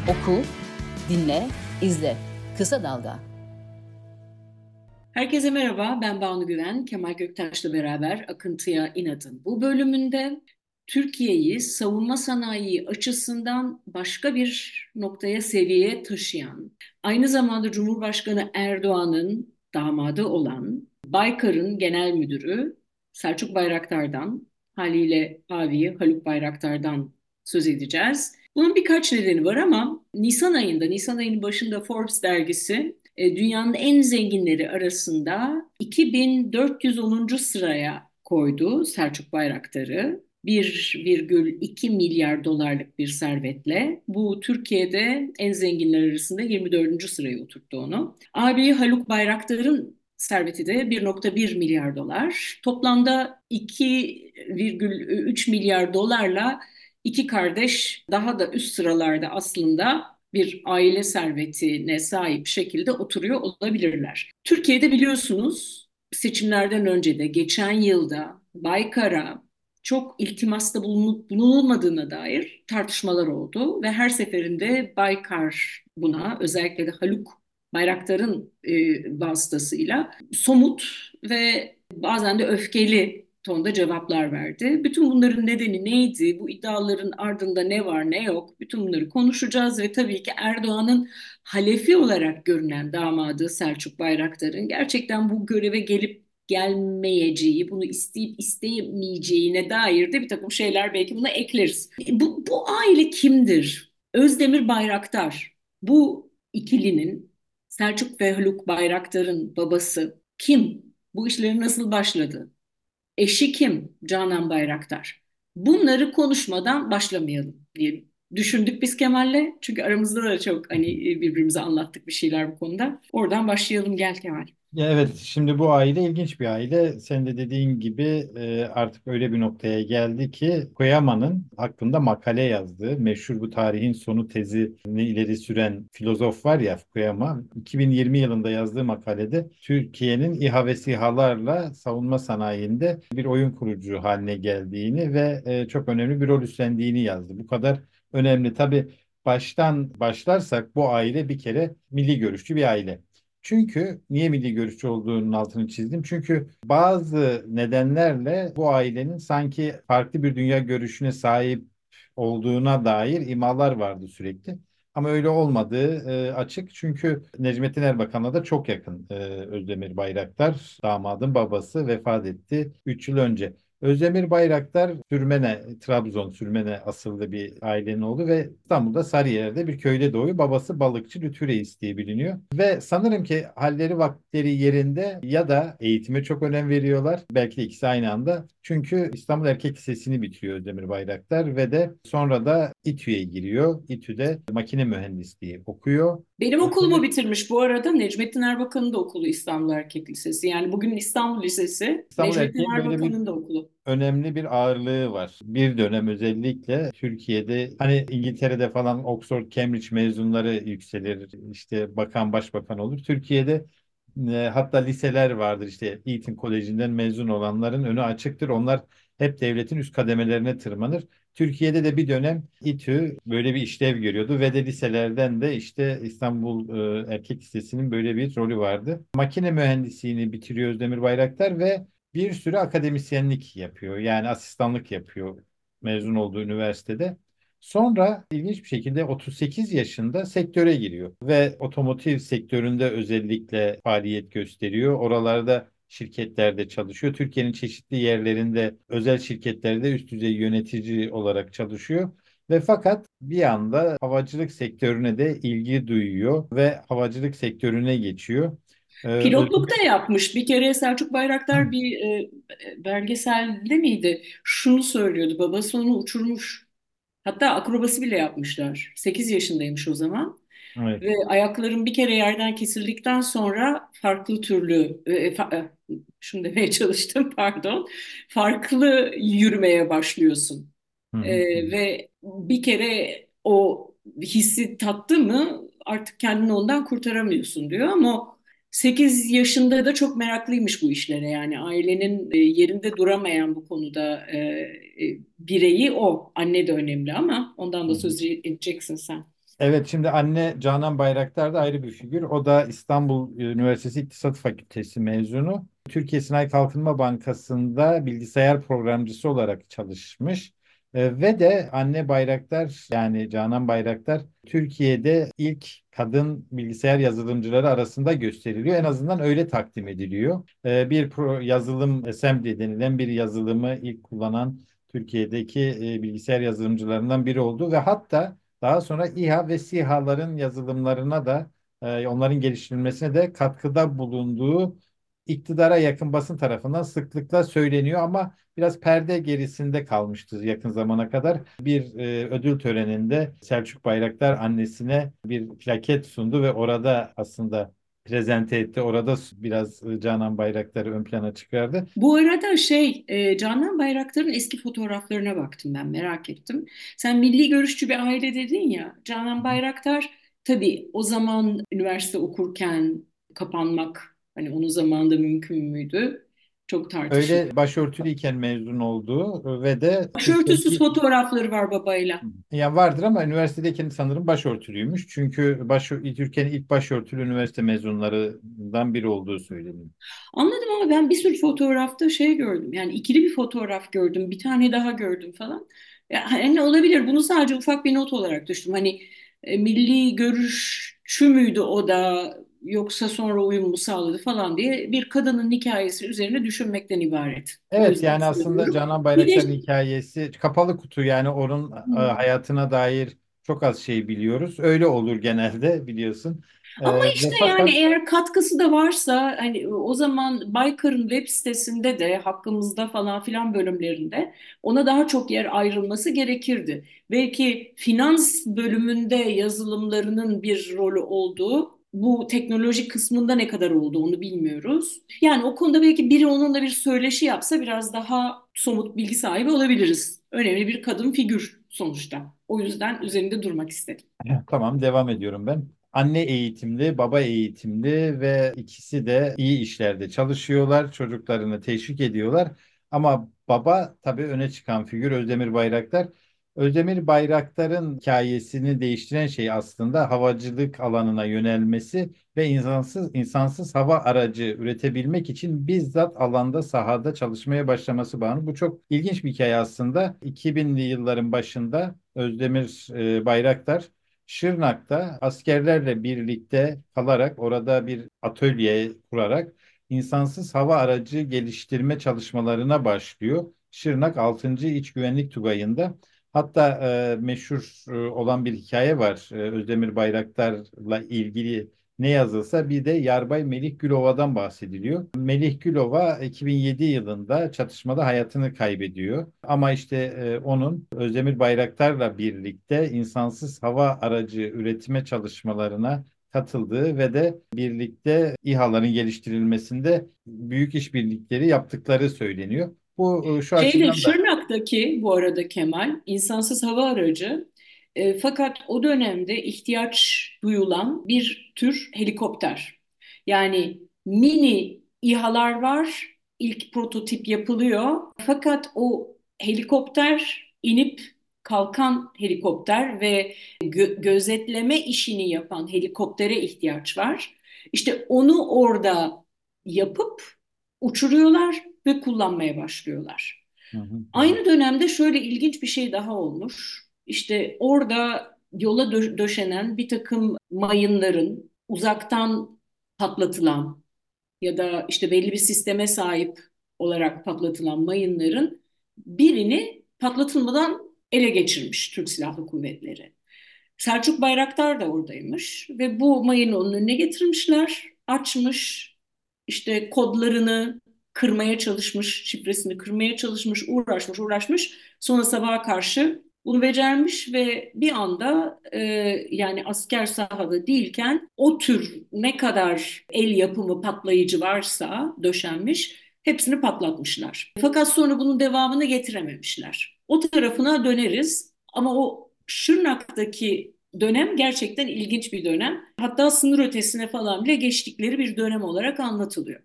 Oku, dinle, izle. Kısa Dalga. Herkese merhaba, ben Banu Güven. Kemal Göktaş'la beraber Akıntıya İnadın. Bu bölümünde Türkiye'yi savunma sanayi açısından başka bir noktaya, seviyeye taşıyan, aynı zamanda Cumhurbaşkanı Erdoğan'ın damadı olan Baykar'ın genel müdürü Selçuk Bayraktar'dan, haliyle abiyi Haluk Bayraktar'dan söz edeceğiz. Bunun birkaç nedeni var ama Nisan ayının başında Forbes dergisi dünyanın en zenginleri arasında 2410. sıraya koydu Selçuk Bayraktar'ı. 1,2 milyar dolarlık bir servetle. Bu Türkiye'de en zenginler arasında 24. sıraya oturttu onu. Abi Haluk Bayraktar'ın serveti de 1,1 milyar dolar. Toplamda 2,3 milyar dolarla iki kardeş daha da üst sıralarda aslında bir aile servetine sahip şekilde oturuyor olabilirler. Türkiye'de biliyorsunuz seçimlerden önce de geçen yılda Baykar'a çok iltimasta bulunulmadığına dair tartışmalar oldu ve her seferinde Baykar buna özellikle de Haluk Bayraktar'ın vasıtasıyla somut ve bazen de öfkeli tonda cevaplar verdi. Bütün bunların nedeni neydi? Bu iddiaların ardında ne var ne yok? Bütün bunları konuşacağız ve tabii ki Erdoğan'ın halefi olarak görünen damadı Selçuk Bayraktar'ın gerçekten bu göreve gelip gelmeyeceği, bunu isteyip isteyemeyeceğine dair de bir takım şeyler belki buna ekleriz. Bu aile kimdir? Özdemir Bayraktar, bu ikilinin Selçuk ve Haluk Bayraktar'ın babası kim? Bu işleri nasıl başladı? Eşi kim? Canan Bayraktar. Bunları konuşmadan başlamayalım diye düşündük biz Kemal'le. Çünkü aramızda da çok hani birbirimize anlattık bir şeyler bu konuda. Oradan başlayalım gel Kemal. Ya evet, şimdi bu aile ilginç bir aile. Sen de dediğin gibi artık öyle bir noktaya geldi ki Fukuyama'nın hakkında makale yazdığı meşhur bu tarihin sonu tezini ileri süren filozof var ya Fukuyama. 2020 yılında yazdığı makalede Türkiye'nin İHA ve SİHA'larla savunma sanayinde bir oyun kurucu haline geldiğini ve çok önemli bir rol üstlendiğini yazdı. Bu kadar önemli. Tabii baştan başlarsak bu aile bir kere milli görüşçü bir aile. Çünkü niye milli görüşçü olduğunun altını çizdim? Çünkü bazı nedenlerle bu ailenin sanki farklı bir dünya görüşüne sahip olduğuna dair imalar vardı sürekli. Ama öyle olmadığı açık. Çünkü Necmettin Erbakan'la da çok yakın Özdemir Bayraktar. Damadın babası vefat etti 3 yıl önce. Özdemir Bayraktar Trabzon Sürmene asıllı bir ailenin oğlu ve İstanbul'da Sarıyer'de bir köyde doğuyor. Babası balıkçı Lütfü Reis diye biliniyor. Ve sanırım ki halleri vakitleri yerinde ya da eğitime çok önem veriyorlar. Belki de ikisi aynı anda. Çünkü İstanbul Erkek Lisesi'ni bitiriyor Özdemir Bayraktar ve de sonra da İTÜ'ye giriyor. İTÜ'de makine mühendisliği okuyor. Benim okulumu Özdemir bitirmiş bu arada Necmettin Erbakan'ın da okulu İstanbul Erkek Lisesi. Yani bugün İstanbul Lisesi, İstanbul Necmettin Erkek'in böyle bir Erbakan'ın da okulu. önemli bir ağırlığı var. Bir dönem özellikle Türkiye'de hani İngiltere'de falan Oxford, Cambridge mezunları yükselir. İşte bakan, başbakan olur. Türkiye'de hatta liseler vardır işte Eğitim Koleji'nden mezun olanların önü açıktır. Onlar hep devletin üst kademelerine tırmanır. Türkiye'de de bir dönem İTÜ böyle bir işlev görüyordu ve de liselerden de işte İstanbul Erkek Lisesi'nin böyle bir rolü vardı. Makine mühendisliğini bitiriyor Özdemir Bayraktar ve bir sürü akademisyenlik yapıyor. Yani asistanlık yapıyor mezun olduğu üniversitede. Sonra ilginç bir şekilde 38 yaşında sektöre giriyor ve otomotiv sektöründe özellikle faaliyet gösteriyor. Oralarda şirketlerde çalışıyor. Türkiye'nin çeşitli yerlerinde özel şirketlerde üst düzey yönetici olarak çalışıyor. Ve fakat bir anda havacılık sektörüne de ilgi duyuyor ve havacılık sektörüne geçiyor. Pilotluk da yapmış. Bir kere Selçuk Bayraktar bir belgeselde miydi? Şunu söylüyordu. Babası onu uçurmuş. Hatta akrobasi bile yapmışlar. 8 yaşındaymış o zaman. Evet. Ve ayakların bir kere yerden kesildikten sonra farklı türlü, şunu demeye çalıştım pardon, farklı yürümeye başlıyorsun. Hı hı. Ve bir kere o hissi tattı mı artık kendini ondan kurtaramıyorsun diyor ama 8 yaşında da çok meraklıymış bu işlere yani ailenin yerinde duramayan bu konuda bireyi o. Anne de önemli ama ondan Hı da hı. söz edeceksin sen. Evet, şimdi anne Canan Bayraktar da ayrı bir figür. O da İstanbul Üniversitesi İktisat Fakültesi mezunu. Türkiye Sanayi Kalkınma Bankası'nda bilgisayar programcısı olarak çalışmış. Ve de anne Bayraktar, yani Canan Bayraktar Türkiye'de ilk kadın bilgisayar yazılımcıları arasında gösteriliyor. En azından öyle takdim ediliyor. Yazılım assembly denilen bir yazılımı ilk kullanan Türkiye'deki bilgisayar yazılımcılarından biri oldu ve hatta daha sonra İHA ve SİHA'ların yazılımlarına da onların geliştirilmesine de katkıda bulunduğu iktidara yakın basın tarafından sıklıkla söyleniyor ama biraz perde gerisinde kalmıştır yakın zamana kadar. Bir ödül töreninde Selçuk Bayraktar annesine bir plaket sundu ve orada aslında prezente etti. Orada biraz Canan Bayraktar'ı ön plana çıkardı. Bu arada Canan Bayraktar'ın eski fotoğraflarına baktım, ben merak ettim. Sen milli görüşçü bir aile dedin ya. Canan Bayraktar tabii o zaman üniversite okurken kapanmak hani onun zamanında mümkün müydü? Çok tartışılıyor. Öyle başörtülüyken mezun oldu ve de Türkiye'nin Başörtüsüz fotoğrafları var babayla. ya vardır ama üniversitedeyken sanırım başörtülüymüş. Çünkü Türkiye'nin ilk başörtülü üniversite mezunlarından biri olduğu söyleniyor. Anladım ama ben bir sürü fotoğrafta gördüm. Yani ikili bir fotoğraf gördüm, bir tane daha gördüm falan. Ya, hani olabilir. Bunu sadece ufak bir not olarak düştüm. Hani milli görüşçü müydü o da yoksa sonra uyum mu sağladı falan diye bir kadının hikayesi üzerine düşünmekten ibaret. O Evet, yüzden yani aslında söylüyorum. Canan Bir Bayraktar'ın de hikayesi kapalı kutu, yani onun hayatına dair çok az şey biliyoruz. Öyle olur genelde, biliyorsun. ama Ve işte yani fakat eğer katkısı da varsa hani o zaman Baykar'ın web sitesinde de hakkımızda falan filan bölümlerinde ona daha çok yer ayrılması gerekirdi. Belki finans bölümünde yazılımlarının bir rolü olduğu, bu teknoloji kısmında ne kadar oldu onu bilmiyoruz. Yani o konuda belki biri onunla bir söyleşi yapsa biraz daha somut bilgi sahibi olabiliriz. Önemli bir kadın figür sonuçta. O yüzden üzerinde durmak istedim. tamam, devam ediyorum ben. Anne eğitimli, baba eğitimli ve ikisi de iyi işlerde çalışıyorlar, çocuklarını teşvik ediyorlar. Ama baba tabii öne çıkan figür Özdemir Bayraktar. Özdemir Bayraktar'ın hikayesini değiştiren şey aslında havacılık alanına yönelmesi ve insansız hava aracı üretebilmek için bizzat alanda sahada çalışmaya başlaması bağlı. Bu çok ilginç bir hikaye aslında. 2000'li yılların başında Özdemir Bayraktar Şırnak'ta askerlerle birlikte kalarak orada bir atölye kurarak insansız hava aracı geliştirme çalışmalarına başlıyor. Şırnak 6. İç Güvenlik Tugayı'nda. Hatta meşhur olan bir hikaye var. Özdemir Bayraktar'la ilgili ne yazılsa bir de Yarbay Melih Gülova'dan bahsediliyor. Melih Gülova 2007 yılında çatışmada hayatını kaybediyor. Ama işte onun Özdemir Bayraktar'la birlikte insansız hava aracı üretime çalışmalarına katıldığı ve de birlikte İHA'ların geliştirilmesinde büyük işbirlikleri yaptıkları söyleniyor. Bu şu açıdan da Şırnak'taki bu arada Kemal insansız hava aracı, fakat o dönemde ihtiyaç duyulan bir tür helikopter. Yani mini İHA'lar var, ilk prototip yapılıyor. Fakat o helikopter inip kalkan helikopter ve gözetleme işini yapan helikoptere ihtiyaç var. İşte onu orada yapıp uçuruyorlar ve kullanmaya başlıyorlar. Hı hı, hı. Aynı dönemde şöyle ilginç bir şey daha olmuş. İşte orada yola döşenen bir takım mayınların uzaktan patlatılan ya da işte belli bir sisteme sahip olarak patlatılan mayınların birini patlatılmadan ele geçirmiş Türk Silahlı Kuvvetleri. Selçuk Bayraktar da oradaymış ve bu mayını onun önüne getirmişler, açmış, işte kodlarını kırmaya çalışmış, şifresini kırmaya çalışmış, uğraşmış. Sonra sabaha karşı bunu becermiş ve bir anda yani asker sahada değilken o tür ne kadar el yapımı patlayıcı varsa döşenmiş hepsini patlatmışlar. Fakat sonra bunun devamını getirememişler. O tarafına döneriz ama o Şırnak'taki dönem gerçekten ilginç bir dönem. Hatta sınır ötesine falan bile geçtikleri bir dönem olarak anlatılıyor.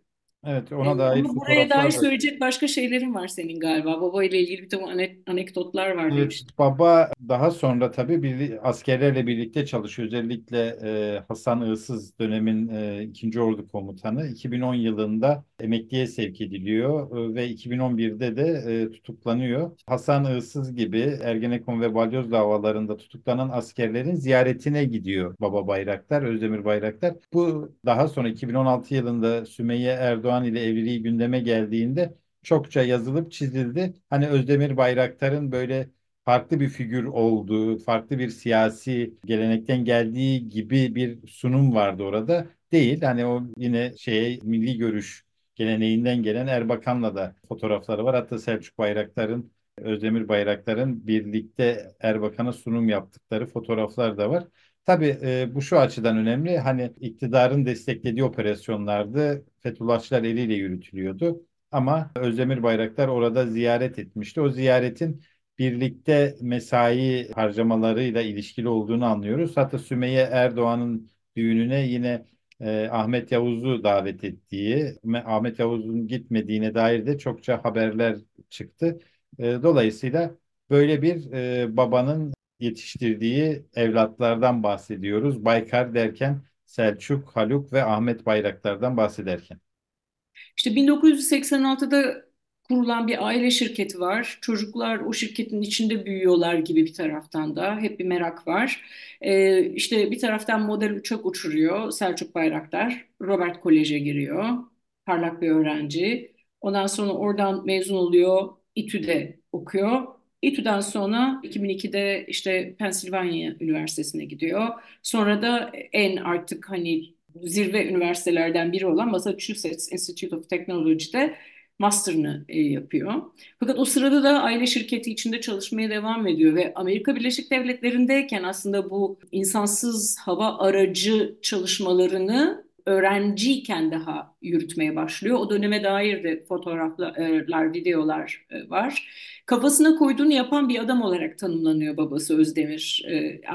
Evet, ona dair Ama buraya dair fotoğraflar da. söyleyecek başka şeylerin var senin galiba. Baba ile ilgili bir takım anekdotlar var Evet, demiştin. baba daha sonra tabii askerlerle birlikte çalışıyor. Özellikle Hasan Iğsız dönemin 2. Ordu Komutanı 2010 yılında emekliye sevk ediliyor ve 2011'de de tutuklanıyor. Hasan Iğsız gibi Ergenekon ve Balyoz davalarında tutuklanan askerlerin ziyaretine gidiyor Baba Bayraktar, Özdemir Bayraktar. Bu daha sonra 2016 yılında Sümeyye Erdoğan ile evliliği gündeme geldiğinde çokça yazılıp çizildi. Hani Özdemir Bayraktar'ın böyle farklı bir figür olduğu, farklı bir siyasi gelenekten geldiği gibi bir sunum vardı orada. Değil. Hani o yine milli görüş geleneğinden gelen Erbakan'la da fotoğrafları var. Hatta Selçuk Bayraktar'ın, Özdemir Bayraktar'ın birlikte Erbakan'a sunum yaptıkları fotoğraflar da var. Tabii bu şu açıdan önemli. Hani iktidarın desteklediği operasyonlardı. Fethullahçılar eliyle yürütülüyordu. Ama Özdemir Bayraktar orada ziyaret etmişti. O ziyaretin birlikte mesai harcamalarıyla ilişkili olduğunu anlıyoruz. Hatta Sümeyye Erdoğan'ın düğününe yine Ahmet Yavuz'u davet ettiği, Ahmet Yavuz'un gitmediğine dair de çokça haberler çıktı. Dolayısıyla böyle bir babanın yetiştirdiği evlatlardan bahsediyoruz. Baykar derken Selçuk, Haluk ve Ahmet Bayraktar'dan bahsederken. İşte 1986'da kurulan bir aile şirketi var. Çocuklar o şirketin içinde büyüyorlar gibi bir taraftan da. Hep bir merak var. İşte bir taraftan model uçak uçuruyor Selçuk Bayraktar. Robert Kolej'e giriyor. Parlak bir öğrenci. Ondan sonra oradan mezun oluyor. İTÜ'de okuyor. İTÜ'den sonra 2002'de işte Pennsylvania Üniversitesi'ne gidiyor. Sonra da en artık hani zirve üniversitelerden biri olan Massachusetts Institute of Technology'de master'ını yapıyor. Fakat o sırada da aile şirketi içinde çalışmaya devam ediyor ve Amerika Birleşik Devletleri'ndeyken aslında bu insansız hava aracı çalışmalarını öğrenciyken daha yürütmeye başlıyor. O döneme dair de fotoğraflar, videolar var. Kafasına koyduğunu yapan bir adam olarak tanımlanıyor babası Özdemir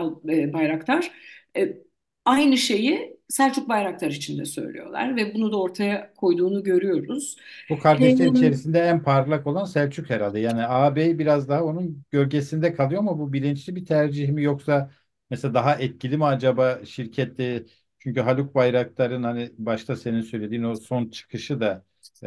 Bayraktar. E, Aynı şeyi Selçuk Bayraktar için de söylüyorlar ve bunu da ortaya koyduğunu görüyoruz. Bu E, kardeşler içerisinde en parlak olan Selçuk herhalde. Yani ağabey biraz daha onun gölgesinde kalıyor ama bu bilinçli bir tercih mi yoksa mesela daha etkili mi acaba şirkette? Çünkü Haluk Bayraktar'ın hani başta senin söylediğin o son çıkışı da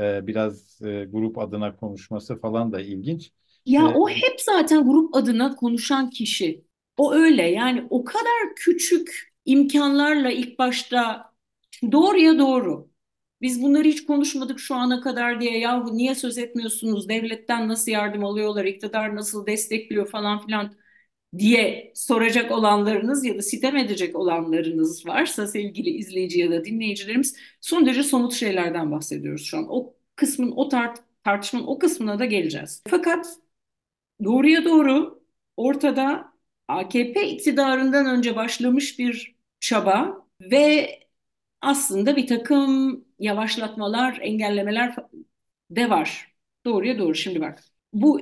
biraz grup adına konuşması falan da ilginç. Ya E, o hep zaten grup adına konuşan kişi. O öyle yani o kadar küçük imkanlarla ilk başta doğruya doğru. Biz bunları hiç konuşmadık şu ana kadar diye yahu niye söz etmiyorsunuz? Devletten nasıl yardım alıyorlar? İktidar nasıl destekliyor falan filan diye soracak olanlarınız ya da sitem edecek olanlarınız varsa sevgili izleyici ya da dinleyicilerimiz son derece somut şeylerden bahsediyoruz şu an. O kısmın tartışmanın o kısmına da geleceğiz. Fakat doğruya doğru ortada AKP iktidarından önce başlamış bir çaba ve aslında bir takım yavaşlatmalar, engellemeler de var. Doğruya doğru şimdi bak. Bu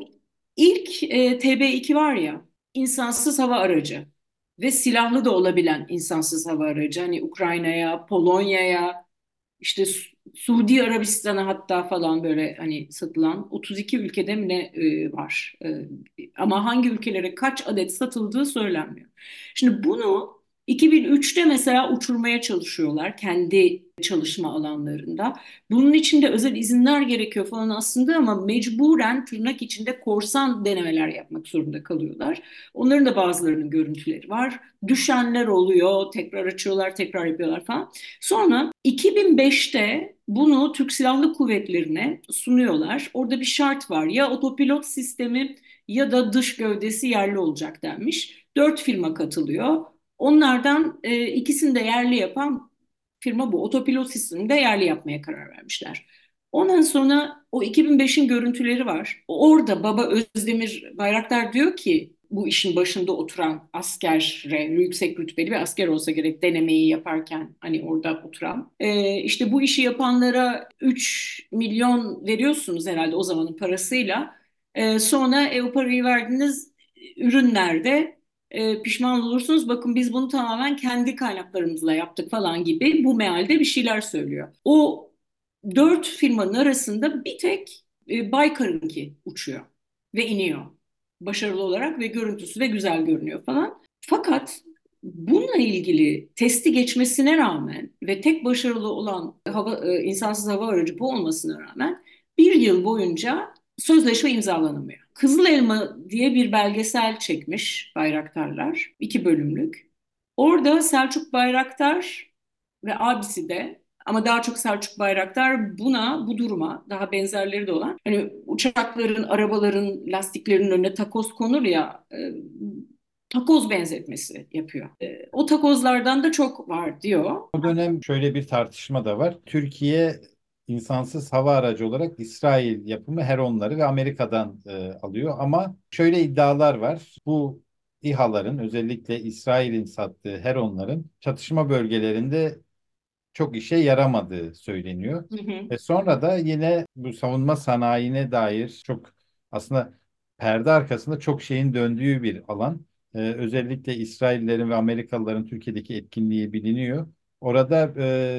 ilk TB2 var ya, insansız hava aracı ve silahlı da olabilen insansız hava aracı. Hani Ukrayna'ya, Polonya'ya, işte Suudi Arabistan'a hatta falan böyle hani satılan 32 ülkede mi ne var. Ama hangi ülkelere kaç adet satıldığı söylenmiyor. Şimdi bunu 2003'te mesela uçurmaya çalışıyorlar kendi çalışma alanlarında. Bunun için de özel izinler gerekiyor falan aslında ama mecburen tırnak içinde korsan denemeler yapmak zorunda kalıyorlar. Onların da bazılarının görüntüleri var. Düşenler oluyor, tekrar açıyorlar, tekrar yapıyorlar falan. Sonra 2005'te bunu Türk Silahlı Kuvvetleri'ne sunuyorlar. Orada bir şart var. Ya otopilot sistemi ya da dış gövdesi yerli olacak denmiş. 4 firma katılıyor. Onlardan ikisini de yerli yapan firma bu. Otopilot sistemini de yerli yapmaya karar vermişler. Ondan sonra o 2005'in görüntüleri var. Orada Baba Özdemir Bayraktar diyor ki bu işin başında oturan askere, yüksek rütbeli bir asker olsa gerek denemeyi yaparken hani orada oturan. İşte bu işi yapanlara 3 milyon veriyorsunuz herhalde o zamanın parasıyla. Sonra o parayı verdiğiniz ürünlerde pişman olursunuz. Bakın biz bunu tamamen kendi kaynaklarımızla yaptık falan gibi bu mealde bir şeyler söylüyor. O Dört firmanın arasında bir tek Baykar'ınki uçuyor ve iniyor. Başarılı olarak ve görüntüsü de güzel görünüyor falan. Fakat bununla ilgili testi geçmesine rağmen ve tek başarılı olan insansız hava aracı bu olmasına rağmen bir yıl boyunca sözleşme imzalanamıyor. Kızıl Elma diye bir belgesel çekmiş Bayraktarlar, 2 bölümlük. Orada Selçuk Bayraktar ve abisi de, ama daha çok Selçuk Bayraktar bu duruma daha benzerleri de olan, hani uçakların, arabaların lastiklerinin önüne takoz konur ya, takoz benzetmesi yapıyor. O takozlardan da çok var diyor. O dönem şöyle bir tartışma da var. Türkiye insansız hava aracı olarak İsrail yapımı Heron'ları ve Amerika'dan alıyor. Ama şöyle iddialar var. Bu İHA'ların, özellikle İsrail'in sattığı Heron'ların çatışma bölgelerinde çok işe yaramadığı söyleniyor. Hı hı. Ve sonra da yine bu savunma sanayine dair çok, aslında perde arkasında çok şeyin döndüğü bir alan. Özellikle İsraillerin ve Amerikalıların Türkiye'deki etkinliği biliniyor. Orada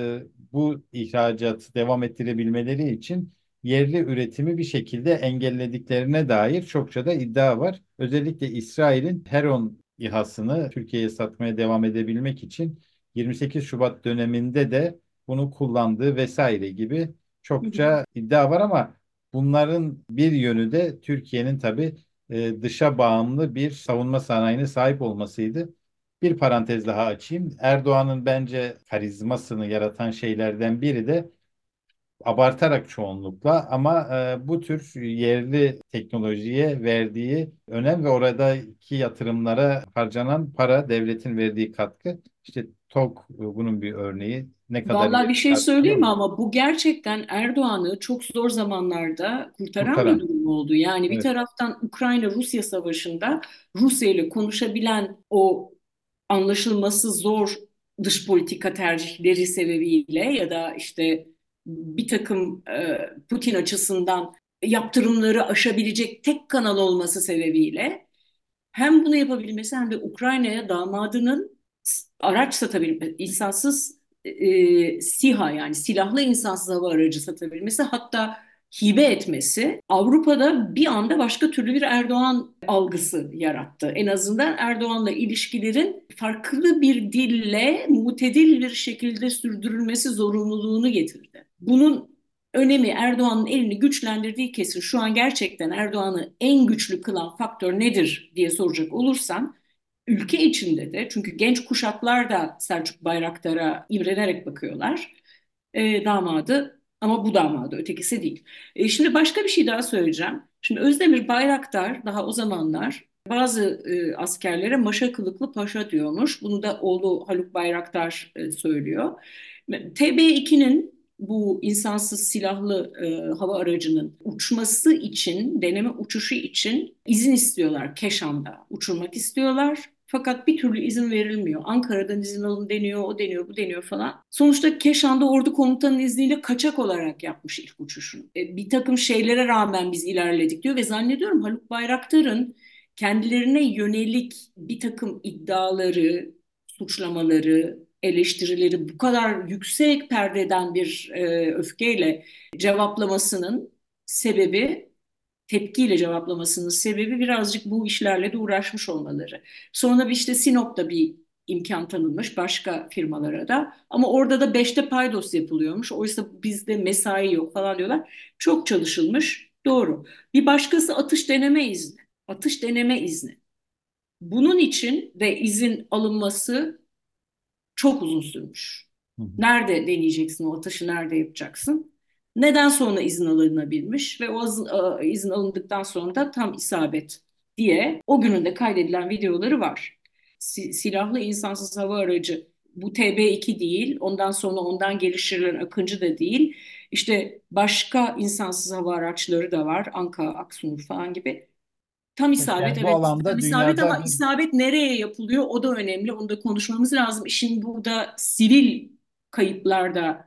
bu ihracatı devam ettirebilmeleri için yerli üretimi bir şekilde engellediklerine dair çokça da iddia var. Özellikle İsrail'in Heron İHA'sını Türkiye'ye satmaya devam edebilmek için 28 Şubat döneminde de bunu kullandığı vesaire gibi Hı hı. çokça iddia var, ama bunların bir yönü de Türkiye'nin tabii dışa bağımlı bir savunma sanayine sahip olmasıydı. Bir parantez daha açayım. Erdoğan'ın bence karizmasını yaratan şeylerden biri de, abartarak çoğunlukla ama bu tür yerli teknolojiye verdiği önem ve oradaki yatırımlara harcanan para, devletin verdiği katkı. İşte TOG bunun bir örneği. Ne kadar Vallahi bir ileri şey söyleyeyim mi, tartışılır. ama bu gerçekten Erdoğan'ı çok zor zamanlarda kurtaran bir Kurtaran. durum oldu. Yani bir Evet. taraftan Ukrayna-Rusya savaşında Rusya ile konuşabilen, o anlaşılması zor dış politika tercihleri sebebiyle ya da işte bir takım Putin açısından yaptırımları aşabilecek tek kanal olması sebebiyle hem bunu yapabilmesi hem de Ukrayna'ya damadının araç satabilmesi, insansız SİHA, yani silahlı insansız hava aracı satabilmesi, hatta hibe etmesi Avrupa'da bir anda başka türlü bir Erdoğan algısı yarattı. En azından Erdoğan'la ilişkilerin farklı bir dille mutedil bir şekilde sürdürülmesi zorunluluğunu getirdi. Bunun önemi, Erdoğan'ın elini güçlendirdiği kesin. Şu an gerçekten Erdoğan'ı en güçlü kılan faktör nedir diye soracak olursan, ülke içinde de, çünkü genç kuşaklar da Selçuk Bayraktar'a imrenerek bakıyorlar. Damadı, ama bu damadı, ötekisi değil. Şimdi başka bir şey daha söyleyeceğim. Şimdi Özdemir Bayraktar daha o zamanlar bazı askerlere maşa kılıklı paşa diyormuş. Bunu da oğlu Haluk Bayraktar söylüyor. TB2'nin, bu insansız silahlı hava aracının uçması için, deneme uçuşu için izin istiyorlar. Keşan'da uçurmak istiyorlar. Fakat bir türlü izin verilmiyor. Ankara'dan izin alın deniyor, o deniyor, bu deniyor falan. Sonuçta Keşan'da ordu komutanının izniyle kaçak olarak yapmış ilk uçuşunu. Bir takım şeylere rağmen biz ilerledik diyor ve zannediyorum Haluk Bayraktar'ın kendilerine yönelik bir takım iddiaları, suçlamaları, eleştirileri bu kadar yüksek perdeden bir öfkeyle cevaplamasının sebebi, tepkiyle cevaplamasının sebebi birazcık bu işlerle de uğraşmış olmaları. Sonra işte Sinop'ta bir imkan tanınmış başka firmalara da, ama orada da beşte paydos yapılıyormuş. Oysa bizde mesai yok falan diyorlar. Çok çalışılmış, doğru. Bir başkası atış deneme izni. Atış deneme izni. Bunun için de izin alınması çok uzun sürmüş. Hı hı. Nerede deneyeceksin, o atışı nerede yapacaksın? Neden sonra izin alınabilmiş ve o izin alındıktan sonra da tam isabet diye o günün de kaydedilen videoları var. Silahlı insansız hava aracı bu TB2 değil, ondan sonra ondan geliştirilen Akıncı da değil. İşte başka insansız hava araçları da var. Anka, Aksungur falan gibi. Tam Evet, isabet, yani bu evet, tam alanda isabet, ama dünyada bir isabet nereye yapılıyor o da önemli. Onu da konuşmamız lazım. İşin burada sivil kayıplar da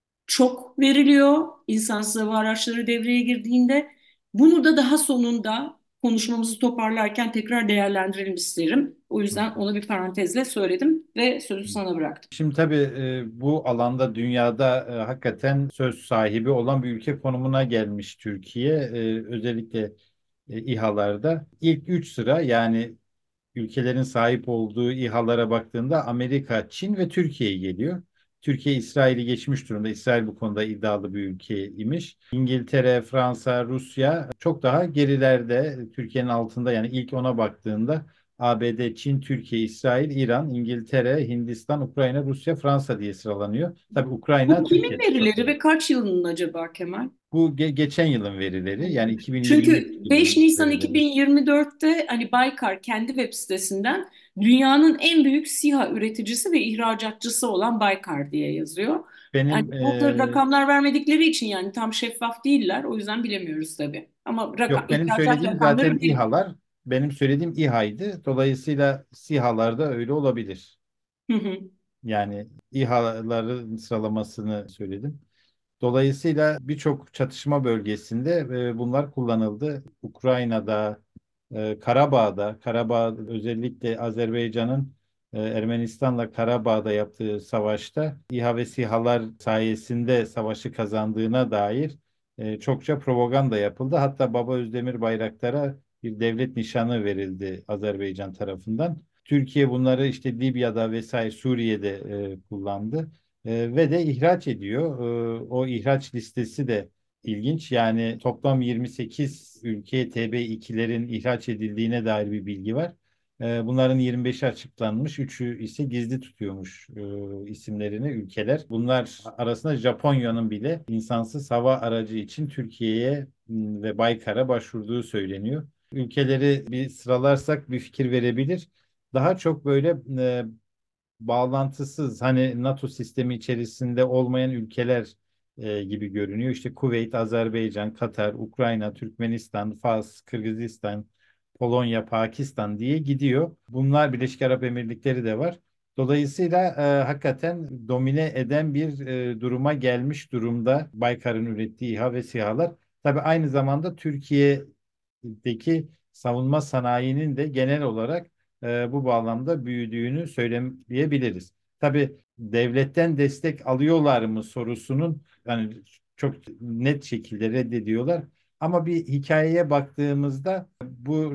çok veriliyor insansız hava araçları devreye girdiğinde. Bunu da daha sonunda konuşmamızı toparlarken tekrar değerlendirelim isterim. O yüzden onu bir parantezle söyledim ve sözü sana bıraktım. Şimdi tabii bu alanda dünyada hakikaten söz sahibi olan bir ülke konumuna gelmiş Türkiye. Özellikle İHA'larda ilk 3 sıra, yani ülkelerin sahip olduğu İHA'lara baktığında Amerika, Çin ve Türkiye geliyor. Türkiye İsrail'i geçmiş durumda. İsrail bu konuda iddialı bir ülke imiş. İngiltere, Fransa, Rusya çok daha gerilerde, Türkiye'nin altında. Yani ilk ona baktığında ABD, Çin, Türkiye, İsrail, İran, İngiltere, Hindistan, Ukrayna, Rusya, Fransa diye sıralanıyor. Tabii Bu Ukrayna kimin Türkiye verileri sırasında. ve kaç yılının acaba Kemal? Bu geçen yılın verileri, yani 2023 Çünkü 5 yılının Nisan verileri. 2024'te hani Baykar kendi web sitesinden dünyanın en büyük SİHA üreticisi ve ihracatçısı olan Baykar diye yazıyor. Yani Benim burada rakamlar vermedikleri için yani tam şeffaf değiller. O yüzden bilemiyoruz tabii. Ama yok, benim ihracat söylediğim zaten rakamları belli. İHA'lar. Benim söylediğim İHA'ydı. Dolayısıyla SİHA'lar da öyle olabilir. Hı hı. Yani İHA'ların sıralamasını söyledim. Dolayısıyla birçok çatışma bölgesinde bunlar kullanıldı. Ukrayna'da, Karabağ özellikle Azerbaycan'ın Ermenistan'la Karabağ'da yaptığı savaşta İHA ve SİHA'lar sayesinde savaşı kazandığına dair çokça propaganda yapıldı. Hatta Baba Özdemir Bayraktar'a bir devlet nişanı verildi Azerbaycan tarafından. Türkiye bunları işte Libya'da vesaire, Suriye'de kullandı. Ve de ihraç ediyor. O ihraç listesi de ilginç. Yani toplam 28 ülkeye TB2'lerin ihraç edildiğine dair bir bilgi var. Bunların 25'i açıklanmış, 3'ü ise gizli tutuyormuş isimlerini ülkeler. Bunlar arasında Japonya'nın bile insansız hava aracı için Türkiye'ye ve Baykar'a başvurduğu söyleniyor. Ülkeleri bir sıralarsak bir fikir verebilir. Daha çok böyle bağlantısız, hani NATO sistemi içerisinde olmayan ülkeler gibi görünüyor. İşte Kuveyt, Azerbaycan, Katar, Ukrayna, Türkmenistan, Fas, Kırgızistan, Polonya, Pakistan diye gidiyor. Bunlar, Birleşik Arap Emirlikleri de var. Dolayısıyla hakikaten domine eden bir duruma gelmiş durumda Baykar'ın ürettiği İHA ve SİHA'lar. Tabii aynı zamanda Türkiye'deki savunma sanayinin de genel olarak bu bağlamda büyüdüğünü söyleyebiliriz. Tabii devletten destek alıyorlar mı sorusunun, yani çok net şekilde reddediyorlar. Ama bir hikayeye baktığımızda bu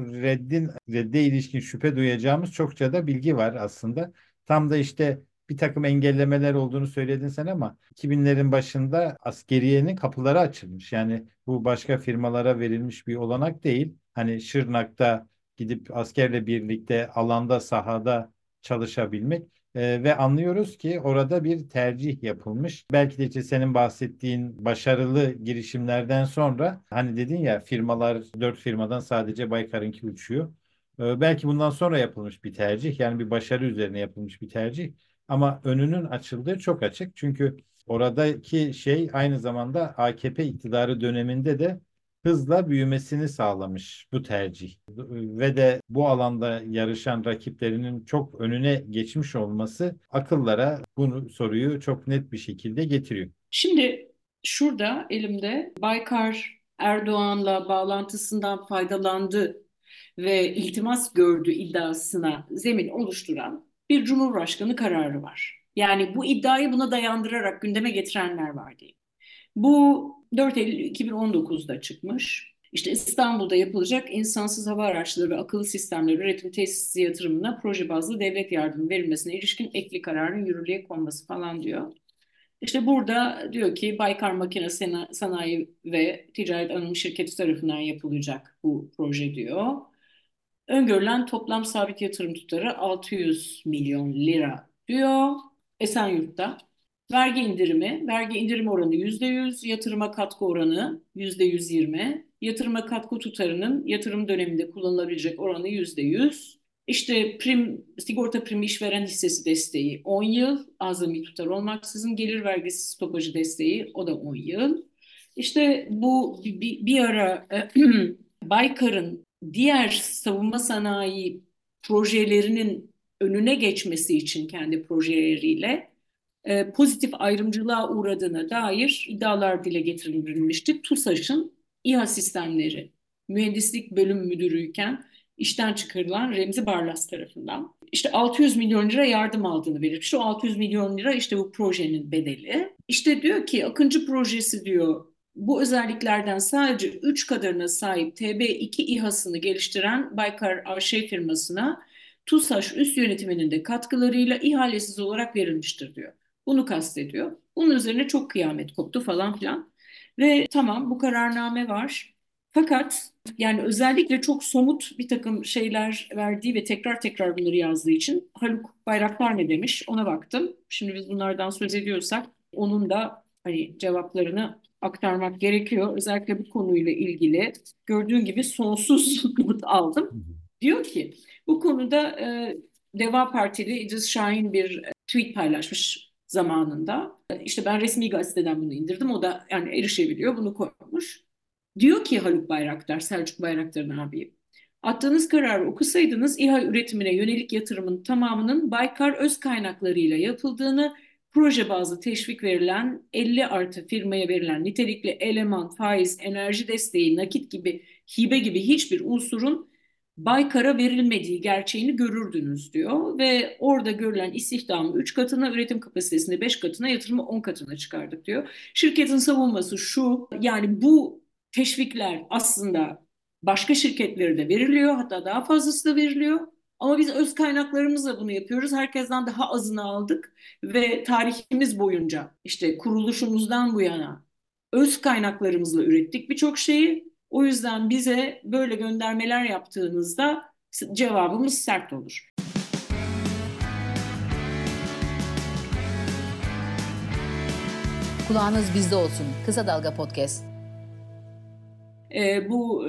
redde ilişkin şüphe duyacağımız çokça da bilgi var aslında. Tam da işte bir takım engellemeler olduğunu söyledin sen, ama 2000'lerin başında askeriyenin kapıları açılmış. Yani bu başka firmalara verilmiş bir olanak değil. Hani Şırnak'ta gidip askerle birlikte alanda, sahada çalışabilmek. Ve anlıyoruz ki orada bir tercih yapılmış. Belki de işte senin bahsettiğin başarılı girişimlerden sonra, hani dedin ya, firmalar, 4 firmadan sadece Baykar'ınki uçuyor. Belki bundan sonra yapılmış bir tercih, yani bir başarı üzerine yapılmış bir tercih. Ama önünün açıldığı çok açık. Çünkü oradaki şey aynı zamanda AKP iktidarı döneminde de hızla büyümesini sağlamış bu tercih. Ve de bu alanda yarışan rakiplerinin çok önüne geçmiş olması akıllara bunu, soruyu çok net bir şekilde getiriyor. Şimdi şurada elimde Baykar Erdoğan'la bağlantısından faydalandı ve iltimas gördü iddiasına zemin oluşturan bir Cumhurbaşkanı kararı var. Yani bu iddiayı buna dayandırarak gündeme getirenler var diye. Bu 4 Eylül 2019'da çıkmış. İşte İstanbul'da yapılacak insansız hava araçları ve akıllı sistemler üretim tesisi yatırımına proje bazlı devlet yardımı verilmesine ilişkin ekli kararın yürürlüğe konması falan diyor. İşte burada diyor ki Baykar Makine Sanayi ve Ticaret Anonim Şirketi tarafından yapılacak bu proje diyor. Öngörülen toplam sabit yatırım tutarı 600 milyon lira diyor Esenyurt'ta. Vergi indirimi oranı %100, yatırıma katkı oranı %120, yatırıma katkı tutarının yatırım döneminde kullanılabilecek oranı %100. İşte sigorta primi işveren hissesi desteği 10 yıl, azami tutar olmaksızın gelir vergisi stopajı desteği o da 10 yıl. İşte bu bir ara Baykar'ın diğer savunma sanayi projelerinin önüne geçmesi için kendi projeleriyle pozitif ayrımcılığa uğradığına dair iddialar dile getirilmişti. TUSAŞ'ın İHA sistemleri mühendislik bölüm müdürüyken işten çıkarılan Remzi Barlas tarafından. İşte 600 milyon lira yardım aldığını belirtmiş. İşte o 600 milyon lira işte bu projenin bedeli. İşte diyor ki Akıncı projesi diyor bu özelliklerden sadece 3 kadarına sahip TB2 İHA'sını geliştiren Baykar AŞ firmasına TUSAŞ üst yönetiminin de katkılarıyla ihalesiz olarak verilmiştir diyor. Bunu kastediyor. Bunun üzerine çok kıyamet koptu falan filan. Ve tamam bu kararname var. Fakat yani özellikle çok somut bir takım şeyler verdiği ve tekrar tekrar bunları yazdığı için Haluk Bayraktar ne demiş ona baktım. Şimdi biz bunlardan söz ediyorsak onun da hani cevaplarını aktarmak gerekiyor. Özellikle bu konuyla ilgili gördüğün gibi sonsuz not aldım. Diyor ki bu konuda Deva Partili İdris Şahin bir tweet paylaşmış zamanında. İşte ben resmi gazeteden bunu indirdim. O da yani erişebiliyor. Bunu koymuş. Diyor ki Haluk Bayraktar, Selçuk Bayraktar'ın abi. Attığınız kararı okusaydınız İHA üretimine yönelik yatırımın tamamının Baykar öz kaynaklarıyla yapıldığını, proje bazlı teşvik verilen 50 artı firmaya verilen nitelikli eleman, faiz, enerji desteği, nakit gibi, hibe gibi hiçbir unsurun Baykar'a verilmediği gerçeğini görürdünüz diyor ve orada görülen istihdamı 3 katına, üretim kapasitesini 5 katına, yatırımı 10 katına çıkardık diyor. Şirketin savunması şu, yani bu teşvikler aslında başka şirketlere de veriliyor, hatta daha fazlası da veriliyor. Ama biz öz kaynaklarımızla bunu yapıyoruz. Herkesten daha azını aldık ve tarihimiz boyunca işte kuruluşumuzdan bu yana öz kaynaklarımızla ürettik birçok şeyi. O yüzden bize böyle göndermeler yaptığınızda cevabımız sert olur. Kulağınız bizde olsun. Kısa Dalga Podcast. Bu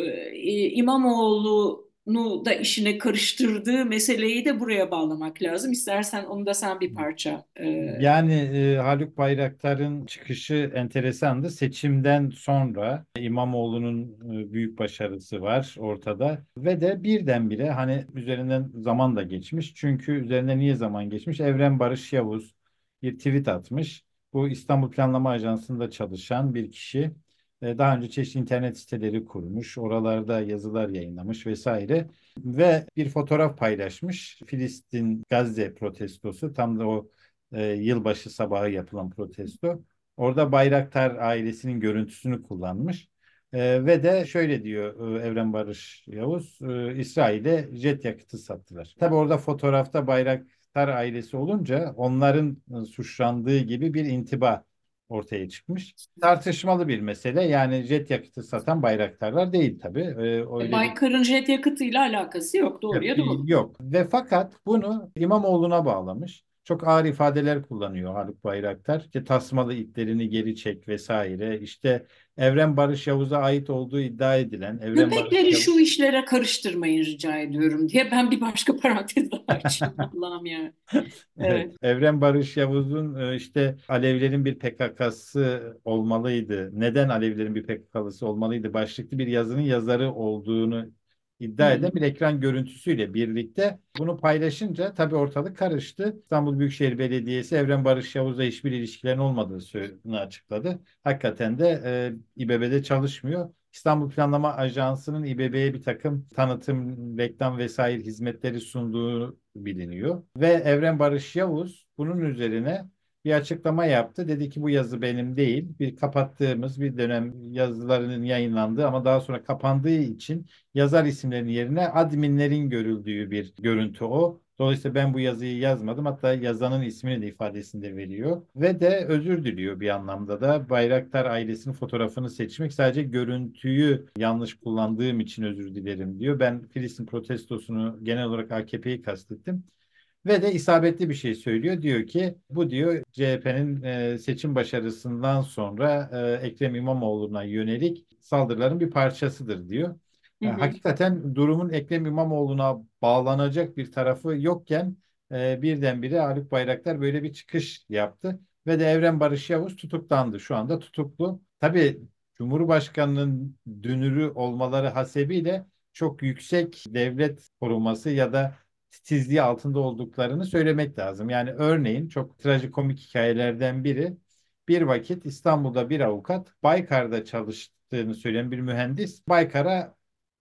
İmamoğlu'nu da işine karıştırdığı meseleyi de buraya bağlamak lazım. İstersen onu da sen bir parça. Yani Haluk Bayraktar'ın çıkışı enteresandı. Seçimden sonra İmamoğlu'nun büyük başarısı var ortada ve de birdenbire hani üzerinden zaman da geçmiş. Çünkü üzerinden niye zaman geçmiş? Evren Barış Yavuz bir tweet atmış. Bu İstanbul Planlama Ajansı'nda çalışan bir kişi. Daha önce çeşitli internet siteleri kurmuş, oralarda yazılar yayınlamış vesaire ve bir fotoğraf paylaşmış. Filistin Gazze protestosu tam da o yılbaşı sabahı yapılan protesto. Orada Bayraktar ailesinin görüntüsünü kullanmış. Ve de şöyle diyor Evren Barış Yavuz, İsrail'e jet yakıtı sattılar. Tabii orada fotoğrafta Bayraktar ailesi olunca onların suçlandığı gibi bir intiba ortaya çıkmış. Tartışmalı bir mesele. Yani jet yakıtı satan Bayraktarlar değil tabii. Öyle bir Baykar'ın jet yakıtıyla alakası yok, yok, doğruya doğru. yok. Ve fakat bunu İmamoğlu'na bağlamış. Çok ağır ifadeler kullanıyor Haluk Bayraktar. İşte tasmalı iplerini geri çek vesaire. İşte Evren Barış Yavuz'a ait olduğu iddia edilen Evren Barış Köpekleri Yavuz. şu işlere karıştırmayın rica ediyorum diye ben bir başka parantez daha açayım. Allah'ım ya. Evet. Evet. Evren Barış Yavuz'un işte Alevilerin bir PKK'sı olmalıydı. Neden Alevilerin bir PKK'lısı olmalıydı? Başlıklı bir yazının yazarı olduğunu iddia eden bir Hmm. ekran görüntüsüyle birlikte bunu paylaşınca tabii ortalık karıştı. İstanbul Büyükşehir Belediyesi Evren Barış Yavuz'la hiçbir ilişkilerin olmadığını açıkladı. Hakikaten de İBB'de çalışmıyor. İstanbul Planlama Ajansı'nın İBB'ye bir takım tanıtım, reklam vesaire hizmetleri sunduğu biliniyor. Ve Evren Barış Yavuz bunun üzerine bir açıklama yaptı. Dedi ki bu yazı benim değil. Bir kapattığımız bir dönem yazılarının yayınlandığı ama daha sonra kapandığı için yazar isimlerinin yerine adminlerin görüldüğü bir görüntü o. Dolayısıyla ben bu yazıyı yazmadım. Hatta yazanın ismini de ifadesinde veriyor. Ve de özür diliyor bir anlamda da. Bayraktar ailesinin fotoğrafını seçmek sadece görüntüyü yanlış kullandığım için özür dilerim diyor. Ben Filistin protestosunu genel olarak AKP'yi kastettim. Ve de isabetli bir şey söylüyor. Diyor ki bu diyor CHP'nin seçim başarısından sonra Ekrem İmamoğlu'na yönelik saldırıların bir parçasıdır diyor. Hı hı. Hakikaten durumun Ekrem İmamoğlu'na bağlanacak bir tarafı yokken birdenbire Haluk Bayraktar böyle bir çıkış yaptı. Ve de Evren Barış Yavuz tutuklandı. Şu anda tutuklu. Tabii Cumhurbaşkanının dünürü olmaları hasebiyle çok yüksek devlet koruması ya da titizliği altında olduklarını söylemek lazım. Yani örneğin çok trajikomik hikayelerden biri bir vakit İstanbul'da bir avukat Baykar'da çalıştığını söyleyen bir mühendis Baykar'a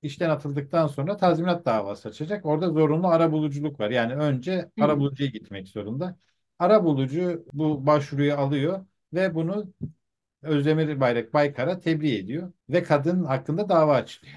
işten atıldıktan sonra tazminat davası açacak. Orada zorunlu arabuluculuk var. Yani önce Hı. arabulucuya gitmek zorunda. Arabulucu bu başvuruyu alıyor ve bunu Özdemir Baykar'a tebliğ ediyor ve kadın hakkında dava açılıyor.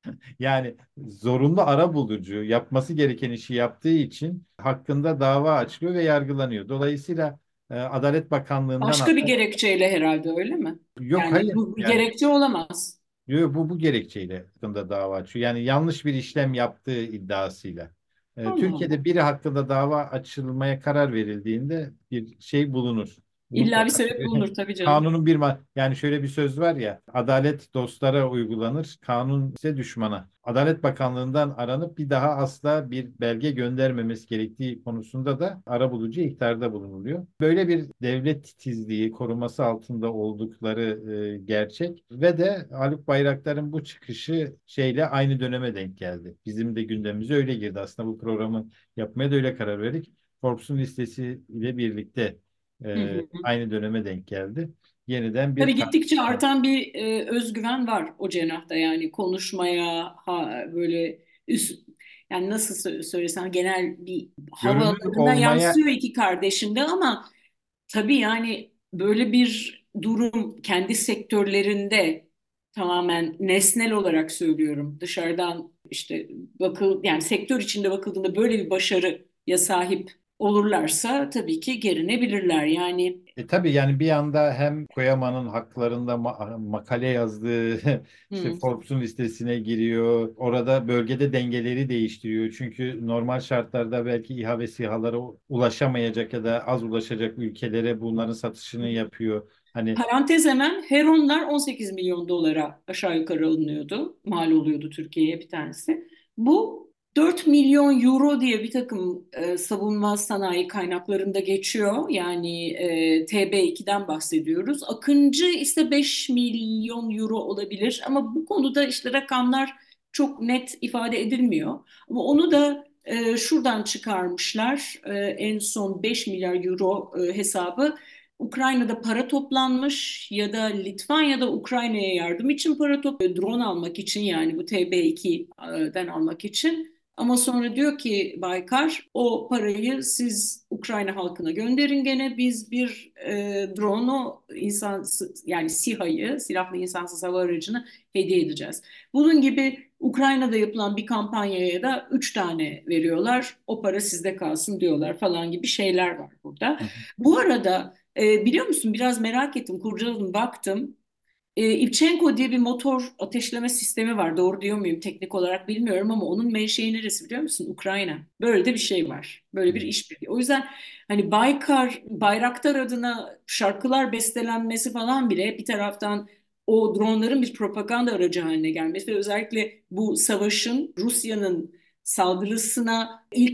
Yani zorunlu arabulucu yapması gereken işi yaptığı için hakkında dava açılıyor ve yargılanıyor. Dolayısıyla Adalet Bakanlığı'ndan Başka bir hatta gerekçeyle herhalde, öyle mi? yok, Yani hayır, bu bir yani gerekçe olamaz. bu gerekçeyle hakkında dava açıyor. Yani yanlış bir işlem yaptığı iddiasıyla. Allah Allah. Türkiye'de biri hakkında dava açılmaya karar verildiğinde bir şey bulunur. İlla bir Mutlaka sebep bulunur tabii canım. kanunun yani şöyle bir söz var ya, adalet dostlara uygulanır, kanun ise düşmana. Adalet Bakanlığı'ndan aranıp bir daha asla bir belge göndermemesi gerektiği konusunda da arabulucu ihtarda bulunuluyor. Böyle bir devlet titizliği koruması altında oldukları gerçek ve de Haluk Bayraktar'ın bu çıkışı şeyle aynı döneme denk geldi. Bizim de gündemimize öyle girdi. Aslında bu programı yapmaya da öyle karar verdik. Forbes'un listesi ile birlikte Hı hı. aynı döneme denk geldi. Yeniden bir Tabii gittikçe tartışma. artan bir özgüven var o cenahta, yani konuşmaya böyle yani nasıl söylesem, genel bir Görünür havalarına olmaya yansıyor iki kardeşinde, ama tabii yani böyle bir durum kendi sektörlerinde, tamamen nesnel olarak söylüyorum, dışarıdan işte yani sektör içinde bakıldığında böyle bir başarıya sahip olurlarsa tabii ki gerinebilirler yani. tabii yani bir yanda hem Koyaman'ın haklarında makale yazdığı işte Hı. Forbes'un listesine giriyor. Orada bölgede dengeleri değiştiriyor. Çünkü normal şartlarda belki İHA ve SİHA'lara ulaşamayacak ya da az ulaşacak ülkelere bunların satışını yapıyor. Hani Parantez, hemen Heronlar 18 milyon dolara aşağı yukarı alınıyordu. Mal oluyordu Türkiye'ye bir tanesi. Bu 4 milyon euro diye bir takım savunma sanayi kaynaklarında geçiyor. Yani TB2'den bahsediyoruz. Akıncı ise 5 milyon euro olabilir. Ama bu konuda işte rakamlar çok net ifade edilmiyor. Ama onu da şuradan çıkarmışlar. En son 5 milyar euro hesabı Ukrayna'da para toplanmış ya da Litvanya'da Ukrayna'ya yardım için para drone almak için, yani bu TB2'den almak için. Ama sonra diyor ki Baykar, o parayı siz Ukrayna halkına gönderin, gene biz bir drone'u, yani SİHA'yı, silahlı insansız hava aracını hediye edeceğiz. Bunun gibi Ukrayna'da yapılan bir kampanyaya da 3 tane veriyorlar, o para sizde kalsın diyorlar falan gibi şeyler var burada. Bu arada biliyor musun, biraz merak ettim, kurcaladım, baktım. Ivchenko diye bir motor ateşleme sistemi var. Doğru diyor muyum teknik olarak bilmiyorum, ama onun menşei neresi biliyor musun? Ukrayna. Böyle de bir şey var. Böyle bir işbirliği. O yüzden hani Bayraktar adına şarkılar bestelenmesi falan bile bir taraftan o dronların bir propaganda aracı haline gelmesi ve özellikle bu savaşın, Rusya'nın saldırısına ilk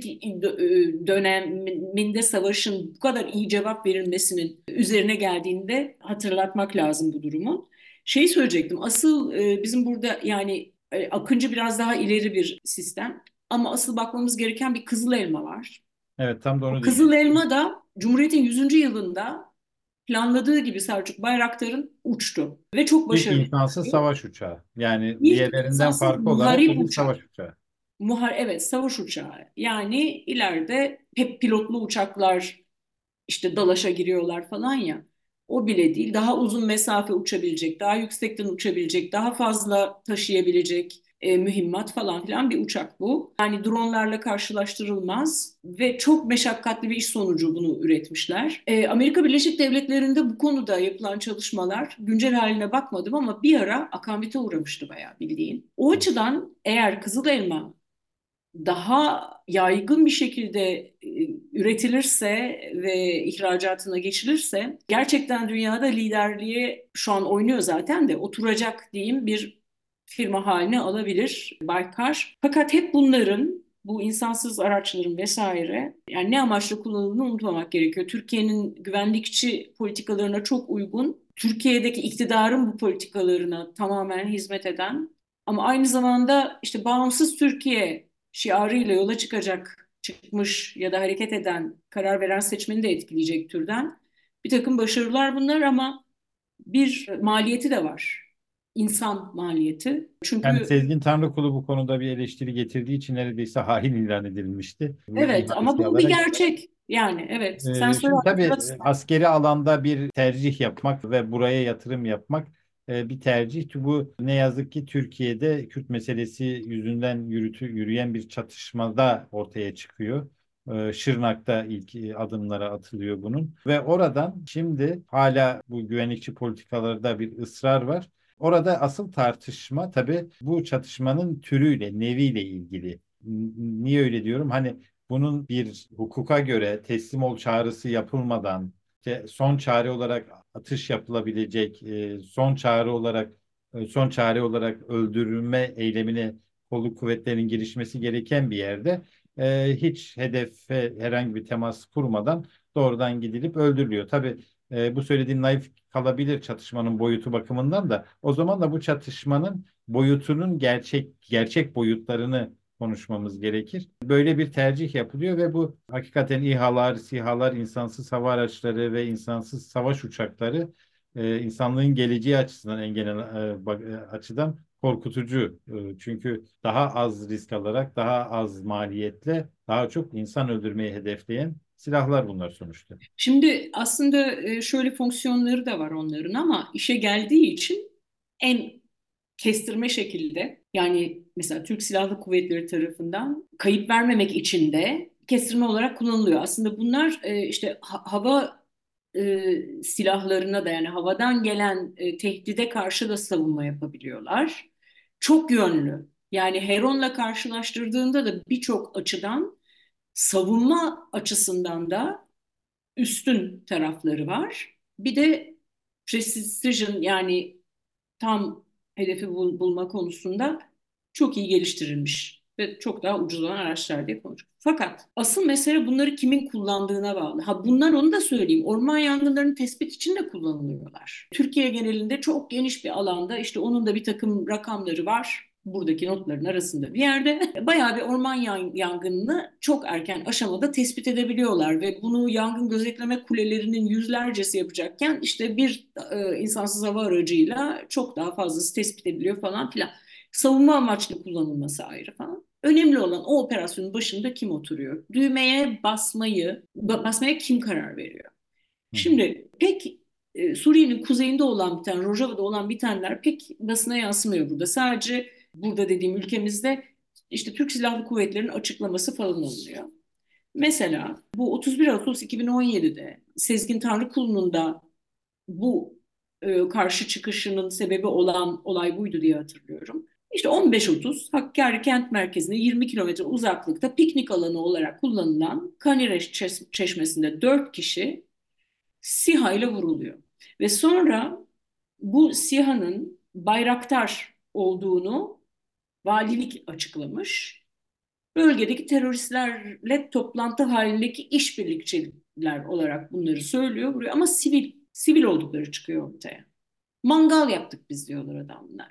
döneminde savaşın bu kadar iyi cevap verilmesinin üzerine geldiğinde hatırlatmak lazım bu durumu. Şey söyleyecektim. Asıl bizim burada yani Akıncı biraz daha ileri bir sistem. Ama asıl bakmamız gereken bir Kızıl Elma var. evet, tam da O onu Kızıl diyecektim. Elma da Cumhuriyet'in 100. yılında planladığı gibi Selçuk Bayraktar'ın uçtu. Ve çok İlk başarılı. insansız savaş uçağı. Yani İlk diğerlerinden insansız farkı olarak muharip bu bir uçak. savaş uçağı. Evet, savaş uçağı. Yani ileride hep pilotlu uçaklar işte dalaşa giriyorlar falan ya. O bile değil. Daha uzun mesafe uçabilecek, daha yüksekten uçabilecek, daha fazla taşıyabilecek mühimmat falan filan bir uçak bu. Yani dronlarla karşılaştırılmaz ve çok meşakkatli bir iş sonucu bunu üretmişler. Amerika Birleşik Devletleri'nde bu konuda yapılan çalışmalar, güncel haline bakmadım ama bir ara akabete uğramıştı bayağı, bildiğin. O açıdan eğer Kızıl Elma daha yaygın bir şekilde üretilirse ve ihracatına geçilirse, gerçekten dünyada liderliğe şu an oynuyor zaten de oturacak diyeyim bir firma haline alabilir Baykar. Fakat hep bunların, bu insansız araçların vesaire, yani ne amaçla kullanıldığını unutmamak gerekiyor. Türkiye'nin güvenlikçi politikalarına çok uygun, Türkiye'deki iktidarın bu politikalarına tamamen hizmet eden ama aynı zamanda işte bağımsız Türkiye şiarıyla yola çıkmış ya da hareket eden, karar veren seçmeni de etkileyecek türden bir takım başarılar bunlar, ama bir maliyeti de var. insan maliyeti. Yani Çünkü Sezgin Tanrıkulu bu konuda bir eleştiri getirdiği için neredeyse hain ilan edilmişti. Bu evet, ama ifadesi bu bir alarak. gerçek. Yani evet, sen Şimdi söylerken tabii sırasında. askeri alanda bir tercih yapmak ve buraya yatırım yapmak bir tercih. Bu ne yazık ki Türkiye'de Kürt meselesi yüzünden yürüyen bir çatışmada ortaya çıkıyor. Şırnak'ta ilk adımlara atılıyor bunun ve oradan şimdi hala bu güvenlikçi politikalarda bir ısrar var. Orada asıl tartışma tabii bu çatışmanın türüyle, neviyle ilgili. Niye öyle diyorum? Hani bunun bir hukuka göre teslim ol çağrısı yapılmadan işte son çare olarak atış yapılabilecek, son çare olarak öldürülme eylemine kolluk kuvvetlerinin girişmesi gereken bir yerde hiç hedefe herhangi bir temas kurmadan doğrudan gidilip öldürülüyor. Tabii bu söylediğim naif kalabilir çatışmanın boyutu bakımından da o zaman da bu çatışmanın boyutunun gerçek boyutlarını konuşmamız gerekir. Böyle bir tercih yapılıyor ve bu hakikaten İHA'lar, SİHA'lar, insansız hava araçları ve insansız savaş uçakları insanlığın geleceği açısından açıdan korkutucu. Çünkü daha az risk alarak, daha az maliyetle, daha çok insan öldürmeyi hedefleyen silahlar bunlar sonuçta. Şimdi aslında şöyle fonksiyonları da var onların ama işe geldiği için en kestirme şekilde, yani mesela Türk Silahlı Kuvvetleri tarafından kayıp vermemek için de kestirme olarak kullanılıyor. Aslında bunlar işte hava silahlarına da, yani havadan gelen tehdide karşı da savunma yapabiliyorlar. Çok yönlü. Yani Heron'la karşılaştırdığında da birçok açıdan savunma açısından da üstün tarafları var. Bir de precision, yani tam hedefi bulma konusunda çok iyi geliştirilmiş ve çok daha ucuz olan araçlar diye konuşuyoruz. Fakat asıl mesele bunları kimin kullandığına bağlı. Ha, bunlar, onu da söyleyeyim, orman yangınlarının tespit için de kullanılıyorlar. Türkiye genelinde çok geniş bir alanda, işte onun da bir takım rakamları var. Buradaki notların arasında bir yerde bayağı bir orman yangınını çok erken aşamada tespit edebiliyorlar ve bunu yangın gözetleme kulelerinin yüzlercesi yapacakken işte bir insansız hava aracıyla çok daha fazlası tespit ediliyor falan filan. Savunma amaçlı kullanılması ayrı falan. Önemli olan o operasyonun başında kim oturuyor? Düğmeye basmaya kim karar veriyor? Hı hı. Şimdi pek Suriye'nin kuzeyinde olan bir tane, Rojava'da olan bitenler pek basına yansımıyor burada. Sadece burada dediğim ülkemizde işte Türk Silahlı Kuvvetleri'nin açıklaması falan alınıyor. Mesela bu 31 Ağustos 2017'de Sezgin Tanrıkulu'nun da bu karşı çıkışının sebebi olan olay buydu diye hatırlıyorum. İşte 15.30 Hakkari kent merkezine 20 kilometre uzaklıkta piknik alanı olarak kullanılan Kanireş Çeşmesi'nde 4 kişi SİHA ile vuruluyor. Ve sonra bu SİHA'nın Bayraktar olduğunu valilik açıklamış. Bölgedeki teröristlerle toplantı halindeki işbirlikçiler olarak bunları söylüyor, vuruyor, ama sivil oldukları çıkıyor ortaya. Mangal yaptık biz diyorlar adamlar,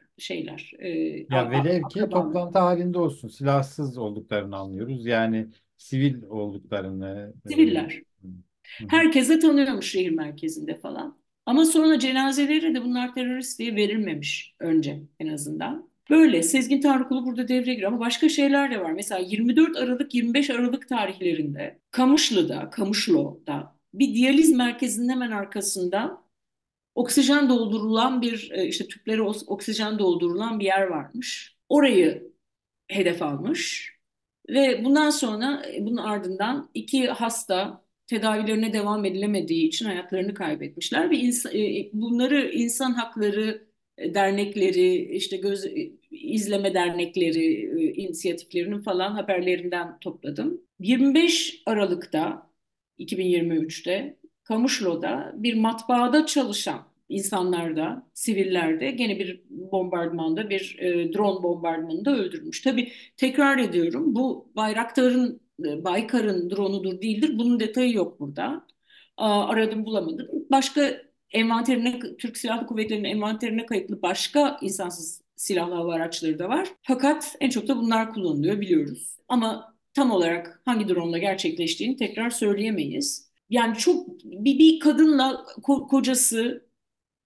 Ya velev ki akrabalar. toplantı halinde olsun, silahsız olduklarını anlıyoruz. Yani sivil olduklarını. Siviller. Hı hı. Herkes de tanıyormuş şehir merkezinde falan. Ama sonra cenazeleri de bunlar terörist diye verilmemiş önce, en azından. Böyle Sezgin Tanrıkulu burada devreye giriyor ama başka şeyler de var. Mesela 24 Aralık 25 Aralık tarihlerinde Kamışlo'da bir diyaliz merkezinin hemen arkasında oksijen doldurulan işte tüplere oksijen doldurulan bir yer varmış. Orayı hedef almış ve bundan sonra bunun ardından iki hasta tedavilerine devam edilemediği için hayatlarını kaybetmişler ve bunları insan hakları dernekleri, işte izleme dernekleri inisiyatiflerinin falan haberlerinden topladım. 25 Aralık'ta 2023'te Kamışlo'da bir matbaada çalışan insanlarda, sivillerde gene bir bombardımanda, bir drone bombardımanında öldürülmüş. Tabii tekrar ediyorum, bu Baykar'ın drone'udur değildir. Bunun detayı yok burada. Aradım bulamadım. Başka Türk Silahlı Kuvvetleri'nin envanterine kayıtlı başka insansız silahlı hava araçları da var. Fakat en çok da bunlar kullanılıyor, biliyoruz. Ama tam olarak hangi drone'la gerçekleştiğini tekrar söyleyemeyiz. Yani çok bir kadınla kocası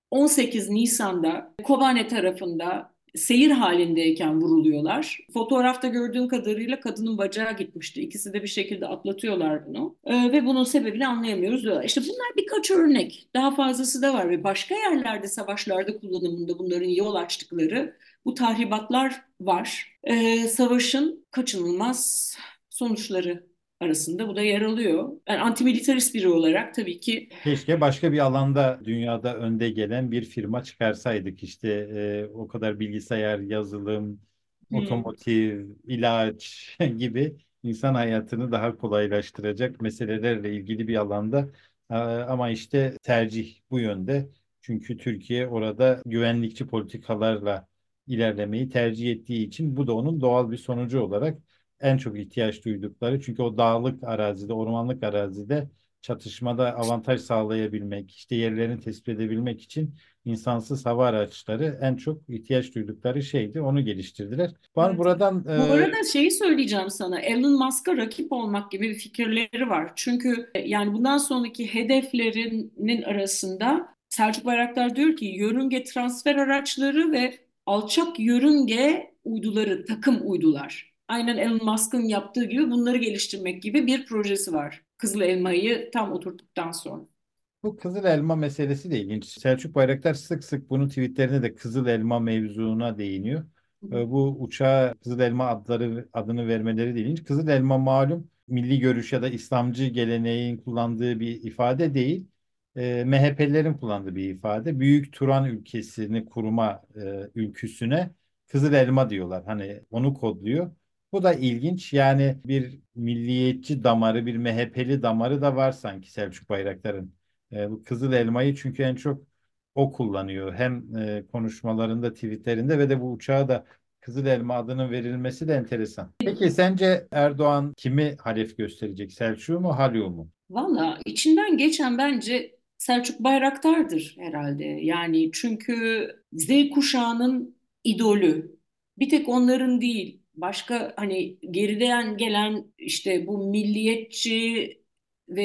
18 Nisan'da Kobane tarafında seyir halindeyken vuruluyorlar. Fotoğrafta gördüğüm kadarıyla kadının bacağı gitmişti. İkisi de bir şekilde atlatıyorlar bunu. Ve bunun sebebini anlayamıyoruz diyorlar. İşte bunlar birkaç örnek. Daha fazlası da var ve başka yerlerde savaşlarda kullanımında bunların yol açtıkları bu tahribatlar var. Savaşın kaçınılmaz sonuçları arasında bu da yer alıyor. Yani antimilitarist biri olarak tabii ki. Keşke başka bir alanda dünyada önde gelen bir firma çıkarsaydık. İşte o kadar bilgisayar, yazılım, Hmm. otomotiv, ilaç gibi insan hayatını daha kolaylaştıracak meselelerle ilgili bir alanda. Ama işte tercih bu yönde. Çünkü Türkiye orada güvenlikçi politikalarla ilerlemeyi tercih ettiği için bu da onun doğal bir sonucu olarak en çok ihtiyaç duydukları. Çünkü o dağlık arazide, ormanlık arazide çatışmada avantaj sağlayabilmek, işte yerlerini tespit edebilmek için insansız hava araçları en çok ihtiyaç duydukları şeydi. Onu geliştirdiler. Var Evet. buradan Bu arada şeyi söyleyeceğim sana. Elon Musk'a rakip olmak gibi bir fikirleri var. Çünkü yani bundan sonraki hedeflerinin arasında Selçuk Bayraktar diyor ki yörünge transfer araçları ve alçak yörünge uyduları, takım uydular. Aynen Elon Musk'ın yaptığı gibi bunları geliştirmek gibi bir projesi var. Kızıl Elma'yı tam oturttuktan sonra. bu Kızıl Elma meselesi de ilginç. Selçuk Bayraktar sık sık bunun tweetlerinde de Kızıl Elma mevzuna değiniyor. Bu uçağa Kızıl Elma adını vermeleri de ilginç. Kızıl Elma malum milli görüş ya da İslamcı geleneğin kullandığı bir ifade değil. MHP'lilerin kullandığı bir ifade. Büyük Turan ülkesini kurma ülküsüne Kızıl Elma diyorlar. Hani onu kodluyor. Bu da ilginç. Yani bir milliyetçi damarı, bir MHP'li damarı da var sanki Selçuk Bayraktar'ın. Bu Kızıl Elma'yı çünkü en çok o kullanıyor. Hem konuşmalarında, tweetlerinde ve de bu uçağa da Kızıl Elma adının verilmesi de enteresan. Peki sence Erdoğan kimi halef gösterecek? Selçuk'u mu, Haluk'u mu? Valla içinden geçen bence Selçuk Bayraktar'dır herhalde. Yani çünkü Z kuşağının idolü. Bir tek onların değil. Başka hani geriden gelen işte bu milliyetçi ve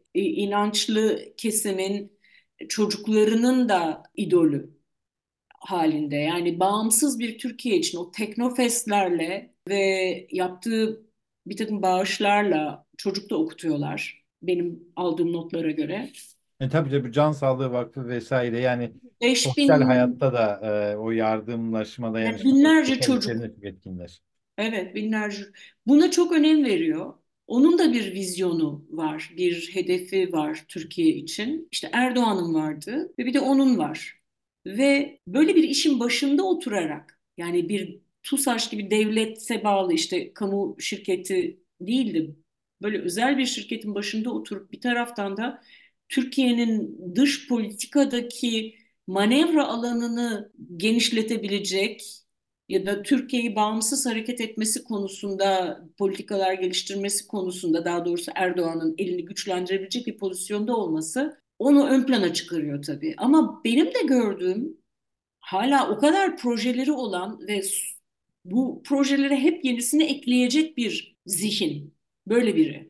inançlı kesimin çocuklarının da idolü halinde. Yani bağımsız bir Türkiye için o teknofestlerle ve yaptığı bir takım bağışlarla çocuk da okutuyorlar. Benim aldığım notlara göre. Tabii Can Sağlığı Vakfı vesaire yani sosyal 5000 hayatta da o yardımlaşma, yani dayanışma binlerce çocuk. politikalarında çok etkinler. Evet, binlerce. Buna çok önem veriyor. Onun da bir vizyonu var, bir hedefi var Türkiye için. İşte Erdoğan'ın vardı ve bir de onun var. Ve böyle bir işin başında oturarak, yani bir TUSAŞ gibi devlete bağlı işte kamu şirketi değildi. Böyle özel bir şirketin başında oturup bir taraftan da Türkiye'nin dış politikadaki manevra alanını genişletebilecek ya da Türkiye'yi bağımsız hareket etmesi konusunda, politikalar geliştirmesi konusunda daha doğrusu Erdoğan'ın elini güçlendirebilecek bir pozisyonda olması onu ön plana çıkarıyor tabii. Ama benim de gördüğüm hala o kadar projeleri olan ve bu projelere hep yenisini ekleyecek bir zihin. Böyle biri.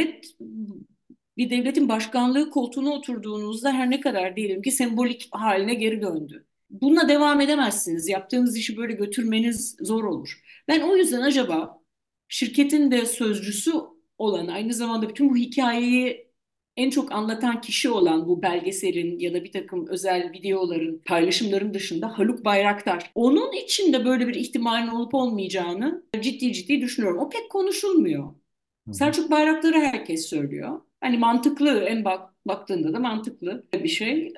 Bir devletin başkanlığı koltuğuna oturduğunuzda her ne kadar diyelim ki sembolik haline geri döndü. Bununla devam edemezsiniz. Yaptığınız işi böyle götürmeniz zor olur. Ben o yüzden acaba şirketin de sözcüsü olan, aynı zamanda bütün bu hikayeyi en çok anlatan kişi olan bu belgeselin ya da bir takım özel videoların, paylaşımların dışında Haluk Bayraktar. Onun için de böyle bir ihtimalin olup olmayacağını ciddi ciddi düşünüyorum. O pek konuşulmuyor. Hı hı. Selçuk Bayraktar'ı herkes söylüyor. Hani mantıklı, baktığında da mantıklı bir şey.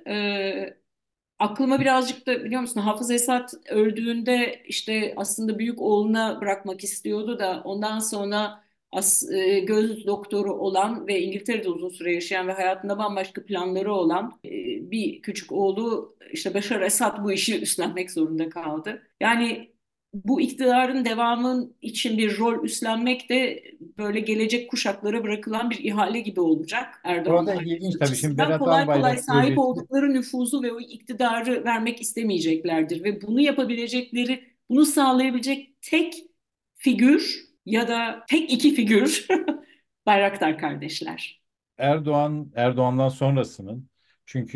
Aklıma birazcık da biliyor musun Hafız Esat öldüğünde işte aslında büyük oğluna bırakmak istiyordu da ondan sonra göz doktoru olan ve İngiltere'de uzun süre yaşayan ve hayatında bambaşka planları olan bir küçük oğlu işte Beşar Esad bu işi üstlenmek zorunda kaldı. Yani bu iktidarın devamın için bir rol üstlenmek de böyle gelecek kuşaklara bırakılan bir ihale gibi olacak Erdoğan Orada ilginç ailesi tabii. Şimdi açısından. Berat Kolay kolay Albayrak sahip projesi. oldukları nüfuzu ve o iktidarı vermek istemeyeceklerdir. Ve bunu yapabilecekleri, bunu sağlayabilecek tek figür ya da tek iki figür Bayraktar kardeşler. Erdoğan'dan sonrasının Çünkü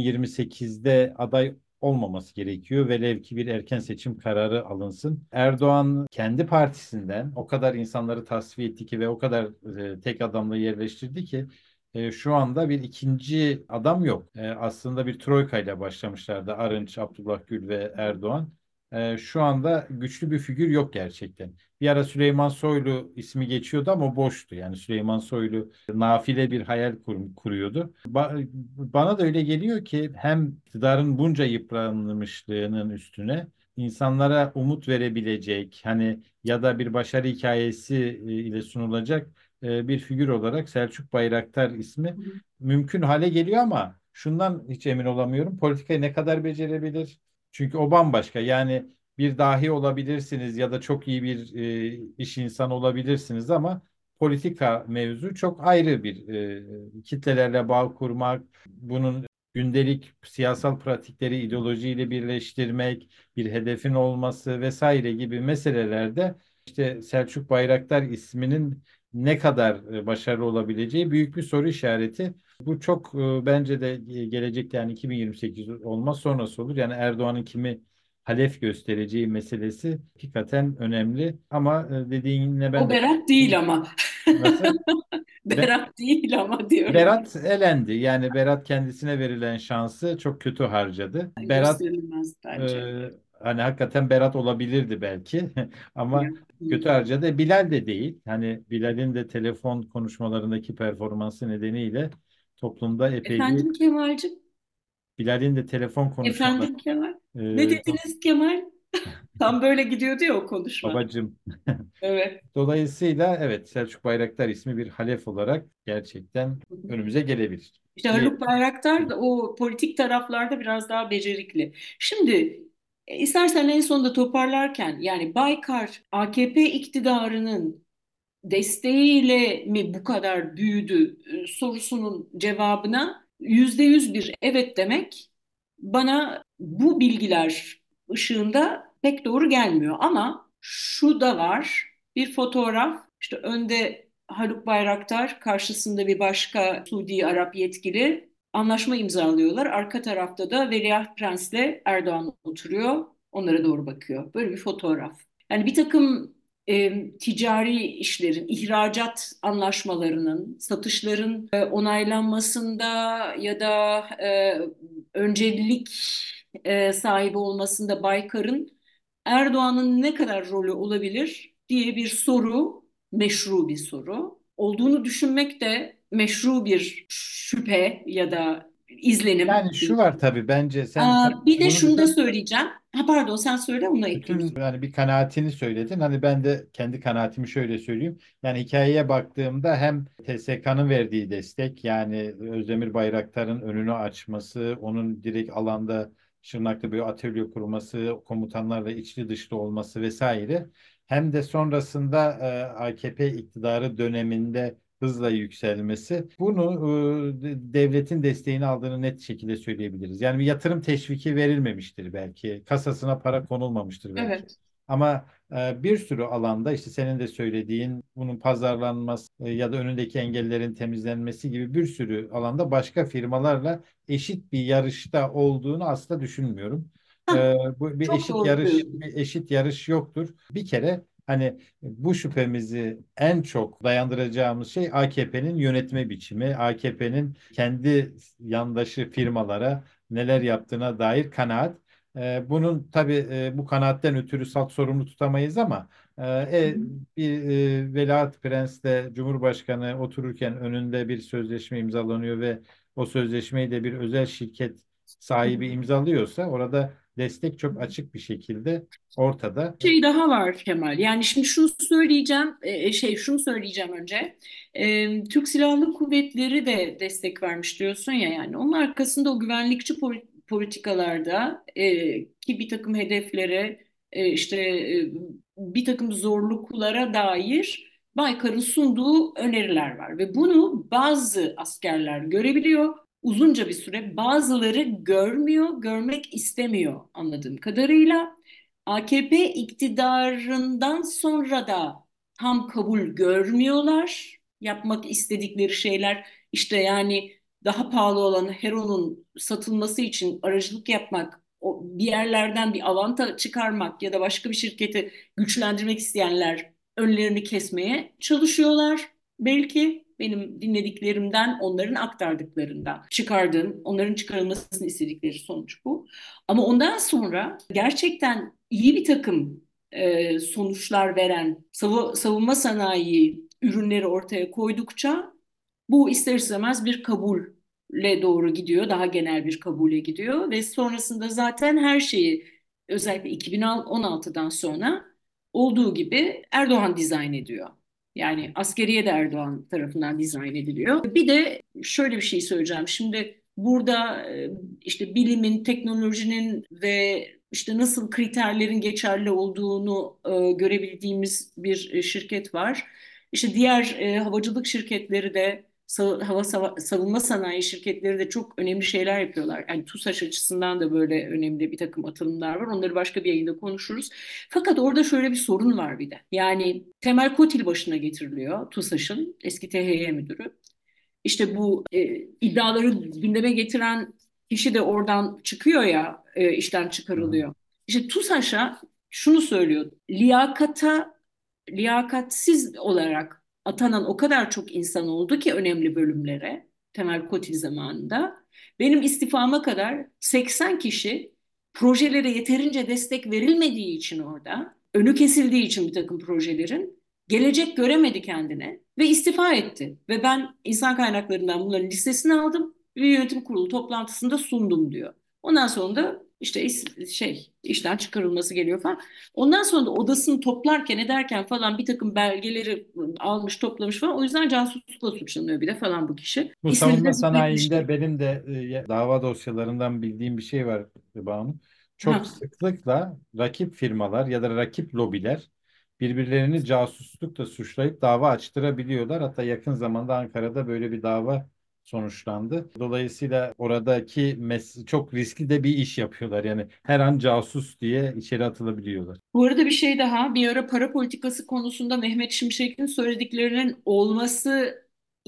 2028'de aday olmaması gerekiyor. Velev ki bir erken seçim kararı alınsın. Erdoğan kendi partisinden o kadar insanları tasfiye etti ki ve o kadar tek adamla yerleştirdi ki şu anda bir ikinci adam yok. Aslında bir troika ile başlamışlardı. Arınç, Abdullah Gül ve Erdoğan. Şu anda güçlü bir figür yok gerçekten. Bir ara Süleyman Soylu ismi geçiyordu ama boştu. Yani Süleyman Soylu nafile bir hayal kuruyordu. Bana da öyle geliyor ki hem iktidarın bunca yıpranmışlığının üstüne insanlara umut verebilecek hani ya da bir başarı hikayesi ile sunulacak bir figür olarak Selçuk Bayraktar ismi mümkün hale geliyor ama şundan hiç emin olamıyorum. Politikayı ne kadar becerebilir? Çünkü o bambaşka. Yani bir dahi olabilirsiniz ya da çok iyi bir iş insanı olabilirsiniz ama politika mevzu çok ayrı bir kitlelerle bağ kurmak, bunun gündelik siyasal pratikleri ideolojiyle birleştirmek, bir hedefin olması vesaire gibi meselelerde işte Selçuk Bayraktar isminin ne kadar başarılı olabileceği büyük bir soru işareti. Bu çok bence de gelecekte yani 2028 olmaz sonrası olur. Yani Erdoğan'ın kimi halef göstereceği meselesi hakikaten önemli. Ama dediğinle ben O de Berat değil ama. nasıl? Be- Berat değil ama diyorum. Berat elendi. Yani Berat kendisine verilen şansı çok kötü harcadı. Berat Gösterilmez bence. hani hakikaten Berat olabilirdi belki Ya. ama kötü harcadı. Bilal de değil. Hani Bilal'in de telefon konuşmalarındaki performansı nedeniyle toplumda epey bir Efendim Kemal'cim? Bilal'in de telefon konuşmaları Efendim Kemal? Ne dediniz Kemal? Tam böyle gidiyordu ya o konuşma. babacım. Evet. Dolayısıyla evet Selçuk Bayraktar ismi bir halef olarak gerçekten önümüze gelebilir. İşte Diye. Haluk Bayraktar da o politik taraflarda biraz daha becerikli. Şimdi istersen en sonunda toparlarken yani Baykar AKP iktidarının desteğiyle mi bu kadar büyüdü sorusunun cevabına %100 bir evet demek bana bu bilgiler ışığında pek doğru gelmiyor. Ama şu da var, bir fotoğraf işte önde Haluk Bayraktar, karşısında bir başka Suudi Arap yetkili anlaşma imzalıyorlar. Arka tarafta da Veliaht Prens'le Erdoğan oturuyor, onlara doğru bakıyor. Böyle bir fotoğraf. Yani bir takım ticari işlerin, ihracat anlaşmalarının, satışların onaylanmasında ya da öncelik sahibi olmasında Baykar'ın Erdoğan'ın ne kadar rolü olabilir diye bir soru, meşru bir soru. Olduğunu düşünmek de meşru bir şüphe ya da izlenim. Yani şu var tabii bence sen Bir de bunu şunu da bütün söyleyeceğim. Ha pardon sen söyle onu bütün ekleyeyim. yani bir kanaatini söyledin. Hani ben de kendi kanaatimi şöyle söyleyeyim. Yani hikayeye baktığımda hem TSK'nın verdiği destek yani Özdemir Bayraktar'ın önünü açması, onun direkt alanda Şırnak'ta bir atölye kurması, komutanlarla içli dışlı olması vesaire. Hem de sonrasında AKP iktidarı döneminde hızla yükselmesi. Bunu devletin desteğini aldığını net şekilde söyleyebiliriz. Yani bir yatırım teşviki verilmemiştir belki. Kasasına para konulmamıştır belki. Evet. Ama bir sürü alanda işte senin de söylediğin bunun pazarlanması ya da önündeki engellerin temizlenmesi gibi bir sürü alanda başka firmalarla eşit bir yarışta olduğunu asla düşünmüyorum. Hah, Bu bir çok eşit doğru yarış, söylüyorsun. bir eşit yarış yoktur. Bir kere hani bu şüphemizi en çok dayandıracağımız şey AKP'nin yönetme biçimi, AKP'nin kendi yandaşı firmalara neler yaptığına dair kanaat. Bunun tabii bu kanaatten ötürü salt sorumlu tutamayız ama Hı hı. bir Veliaht Prens'le Cumhurbaşkanı otururken önünde bir sözleşme imzalanıyor ve o sözleşmeyi de bir özel şirket Hı sahibi hı. imzalıyorsa orada destek çok açık bir şekilde ortada. Şey daha var Kemal. Yani şimdi şunu söyleyeceğim, şunu söyleyeceğim önce. Türk Silahlı Kuvvetleri de destek vermiş diyorsun ya yani. Onun arkasında o güvenlikçi politikalarda ki bir takım hedeflere işte bir takım zorluklara dair Baykar'ın sunduğu öneriler var ve bunu bazı askerler görebiliyor. Uzunca bir süre bazıları görmüyor, görmek istemiyor anladığım kadarıyla. AKP iktidarından sonra da tam kabul görmüyorlar. Yapmak istedikleri şeyler işte yani daha pahalı olan heronun satılması için aracılık yapmak, bir yerlerden bir avanta çıkarmak ya da başka bir şirketi güçlendirmek isteyenler önlerini kesmeye çalışıyorlar. Belki benim dinlediklerimden, onların aktardıklarından çıkardığım, onların çıkarılmasını istedikleri sonuç bu. Ama ondan sonra gerçekten iyi bir takım sonuçlar veren savunma sanayi ürünleri ortaya koydukça bu ister istemez bir kabulle doğru gidiyor, daha genel bir kabule gidiyor ve sonrasında zaten her şeyi özellikle 2016'dan sonra olduğu gibi Erdoğan dizayn ediyor. Yani askeriye de Erdoğan tarafından dizayn ediliyor. Bir de şöyle bir şey söyleyeceğim. Şimdi burada işte bilimin, teknolojinin ve işte nasıl kriterlerin geçerli olduğunu görebildiğimiz bir şirket var. İşte diğer havacılık şirketleri de savunma sanayi şirketleri de çok önemli şeyler yapıyorlar. Yani TUSAŞ açısından da böyle önemli bir takım atılımlar var. Onları başka bir yayında konuşuruz. Fakat orada şöyle bir sorun var bir de. Yani Temel Kotil başına getiriliyor TUSAŞ'ın eski THY müdürü. İşte bu iddiaları gündeme getiren kişi de oradan çıkıyor ya, işten Hı hı. çıkarılıyor. İşte TUSAŞ'a şunu söylüyor. Liyakatsiz olarak atanan o kadar çok insan oldu ki önemli bölümlere Temel Kotil zamanında. Benim istifama kadar 80 kişi projelere yeterince destek verilmediği için orada, önü kesildiği için bir takım projelerin gelecek göremedi kendine ve istifa etti. Ve ben insan kaynaklarından bunların listesini aldım ve yönetim kurulu toplantısında sundum diyor. Ondan sonra da işte işten çıkarılması geliyor falan. Ondan sonra da odasını toplarken ederken falan bir takım belgeleri almış toplamış falan. O yüzden casuslukla suçlanıyor bir de falan bu kişi. Bu İsmini de savunma zikretmiştim. sanayinde benim de dava dosyalarından bildiğim bir şey var Banu. Çok Ha. sıklıkla rakip firmalar ya da rakip lobiler birbirlerini casuslukla suçlayıp dava açtırabiliyorlar. Hatta yakın zamanda Ankara'da böyle bir dava sonuçlandı. Dolayısıyla oradaki çok riskli de bir iş yapıyorlar. Yani her an casus diye içeri atılabiliyorlar. Bu arada bir şey daha. Bir ara para politikası konusunda Mehmet Şimşek'in söylediklerinin olması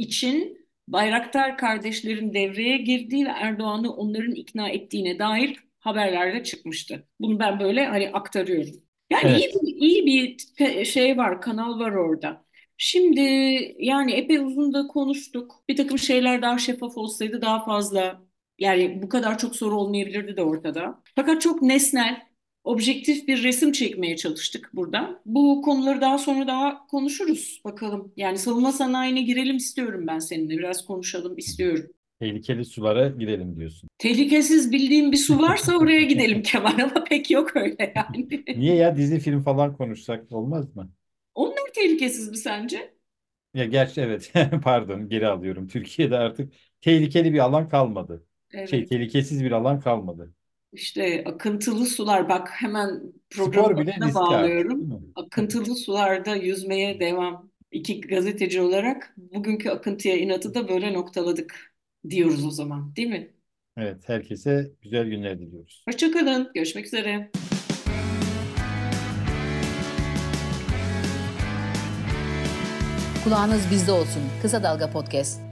için Bayraktar kardeşlerin devreye girdiği ve Erdoğan'ı onların ikna ettiğine dair haberlerde çıkmıştı. Bunu ben böyle hani aktarıyorum. Yani Evet. iyi bir şey var, kanal var orada. Şimdi yani epey uzun da konuştuk. Bir takım şeyler daha şeffaf olsaydı daha fazla yani bu kadar çok soru olmayabilirdi de ortada. Fakat çok nesnel, objektif bir resim çekmeye çalıştık burada. Bu konuları daha sonra daha konuşuruz bakalım. Yani savunma sanayine girelim istiyorum ben seninle. Biraz konuşalım istiyorum. Tehlikeli sulara gidelim diyorsun. Tehlikesiz bildiğim bir su varsa oraya gidelim Kemal ama pek yok öyle yani. Niye ya, dizi film falan konuşsak olmaz mı? Onlar tehlikesiz mi sence? Ya gerçi evet. Pardon, geri alıyorum. Türkiye'de artık tehlikeli bir alan kalmadı. Evet. Tehlikesiz bir alan kalmadı. İşte akıntılı sular bak hemen programın Spor bile adına riskli artık, bağlıyorum. değil mi? Akıntılı sularda yüzmeye devam. İki gazeteci olarak bugünkü akıntıya inatı da böyle noktaladık diyoruz o zaman, değil mi? Evet, herkese güzel günler diliyoruz. Hoşça kalın. Görüşmek üzere. Kulağınız bizde olsun. Kısa Dalga Podcast.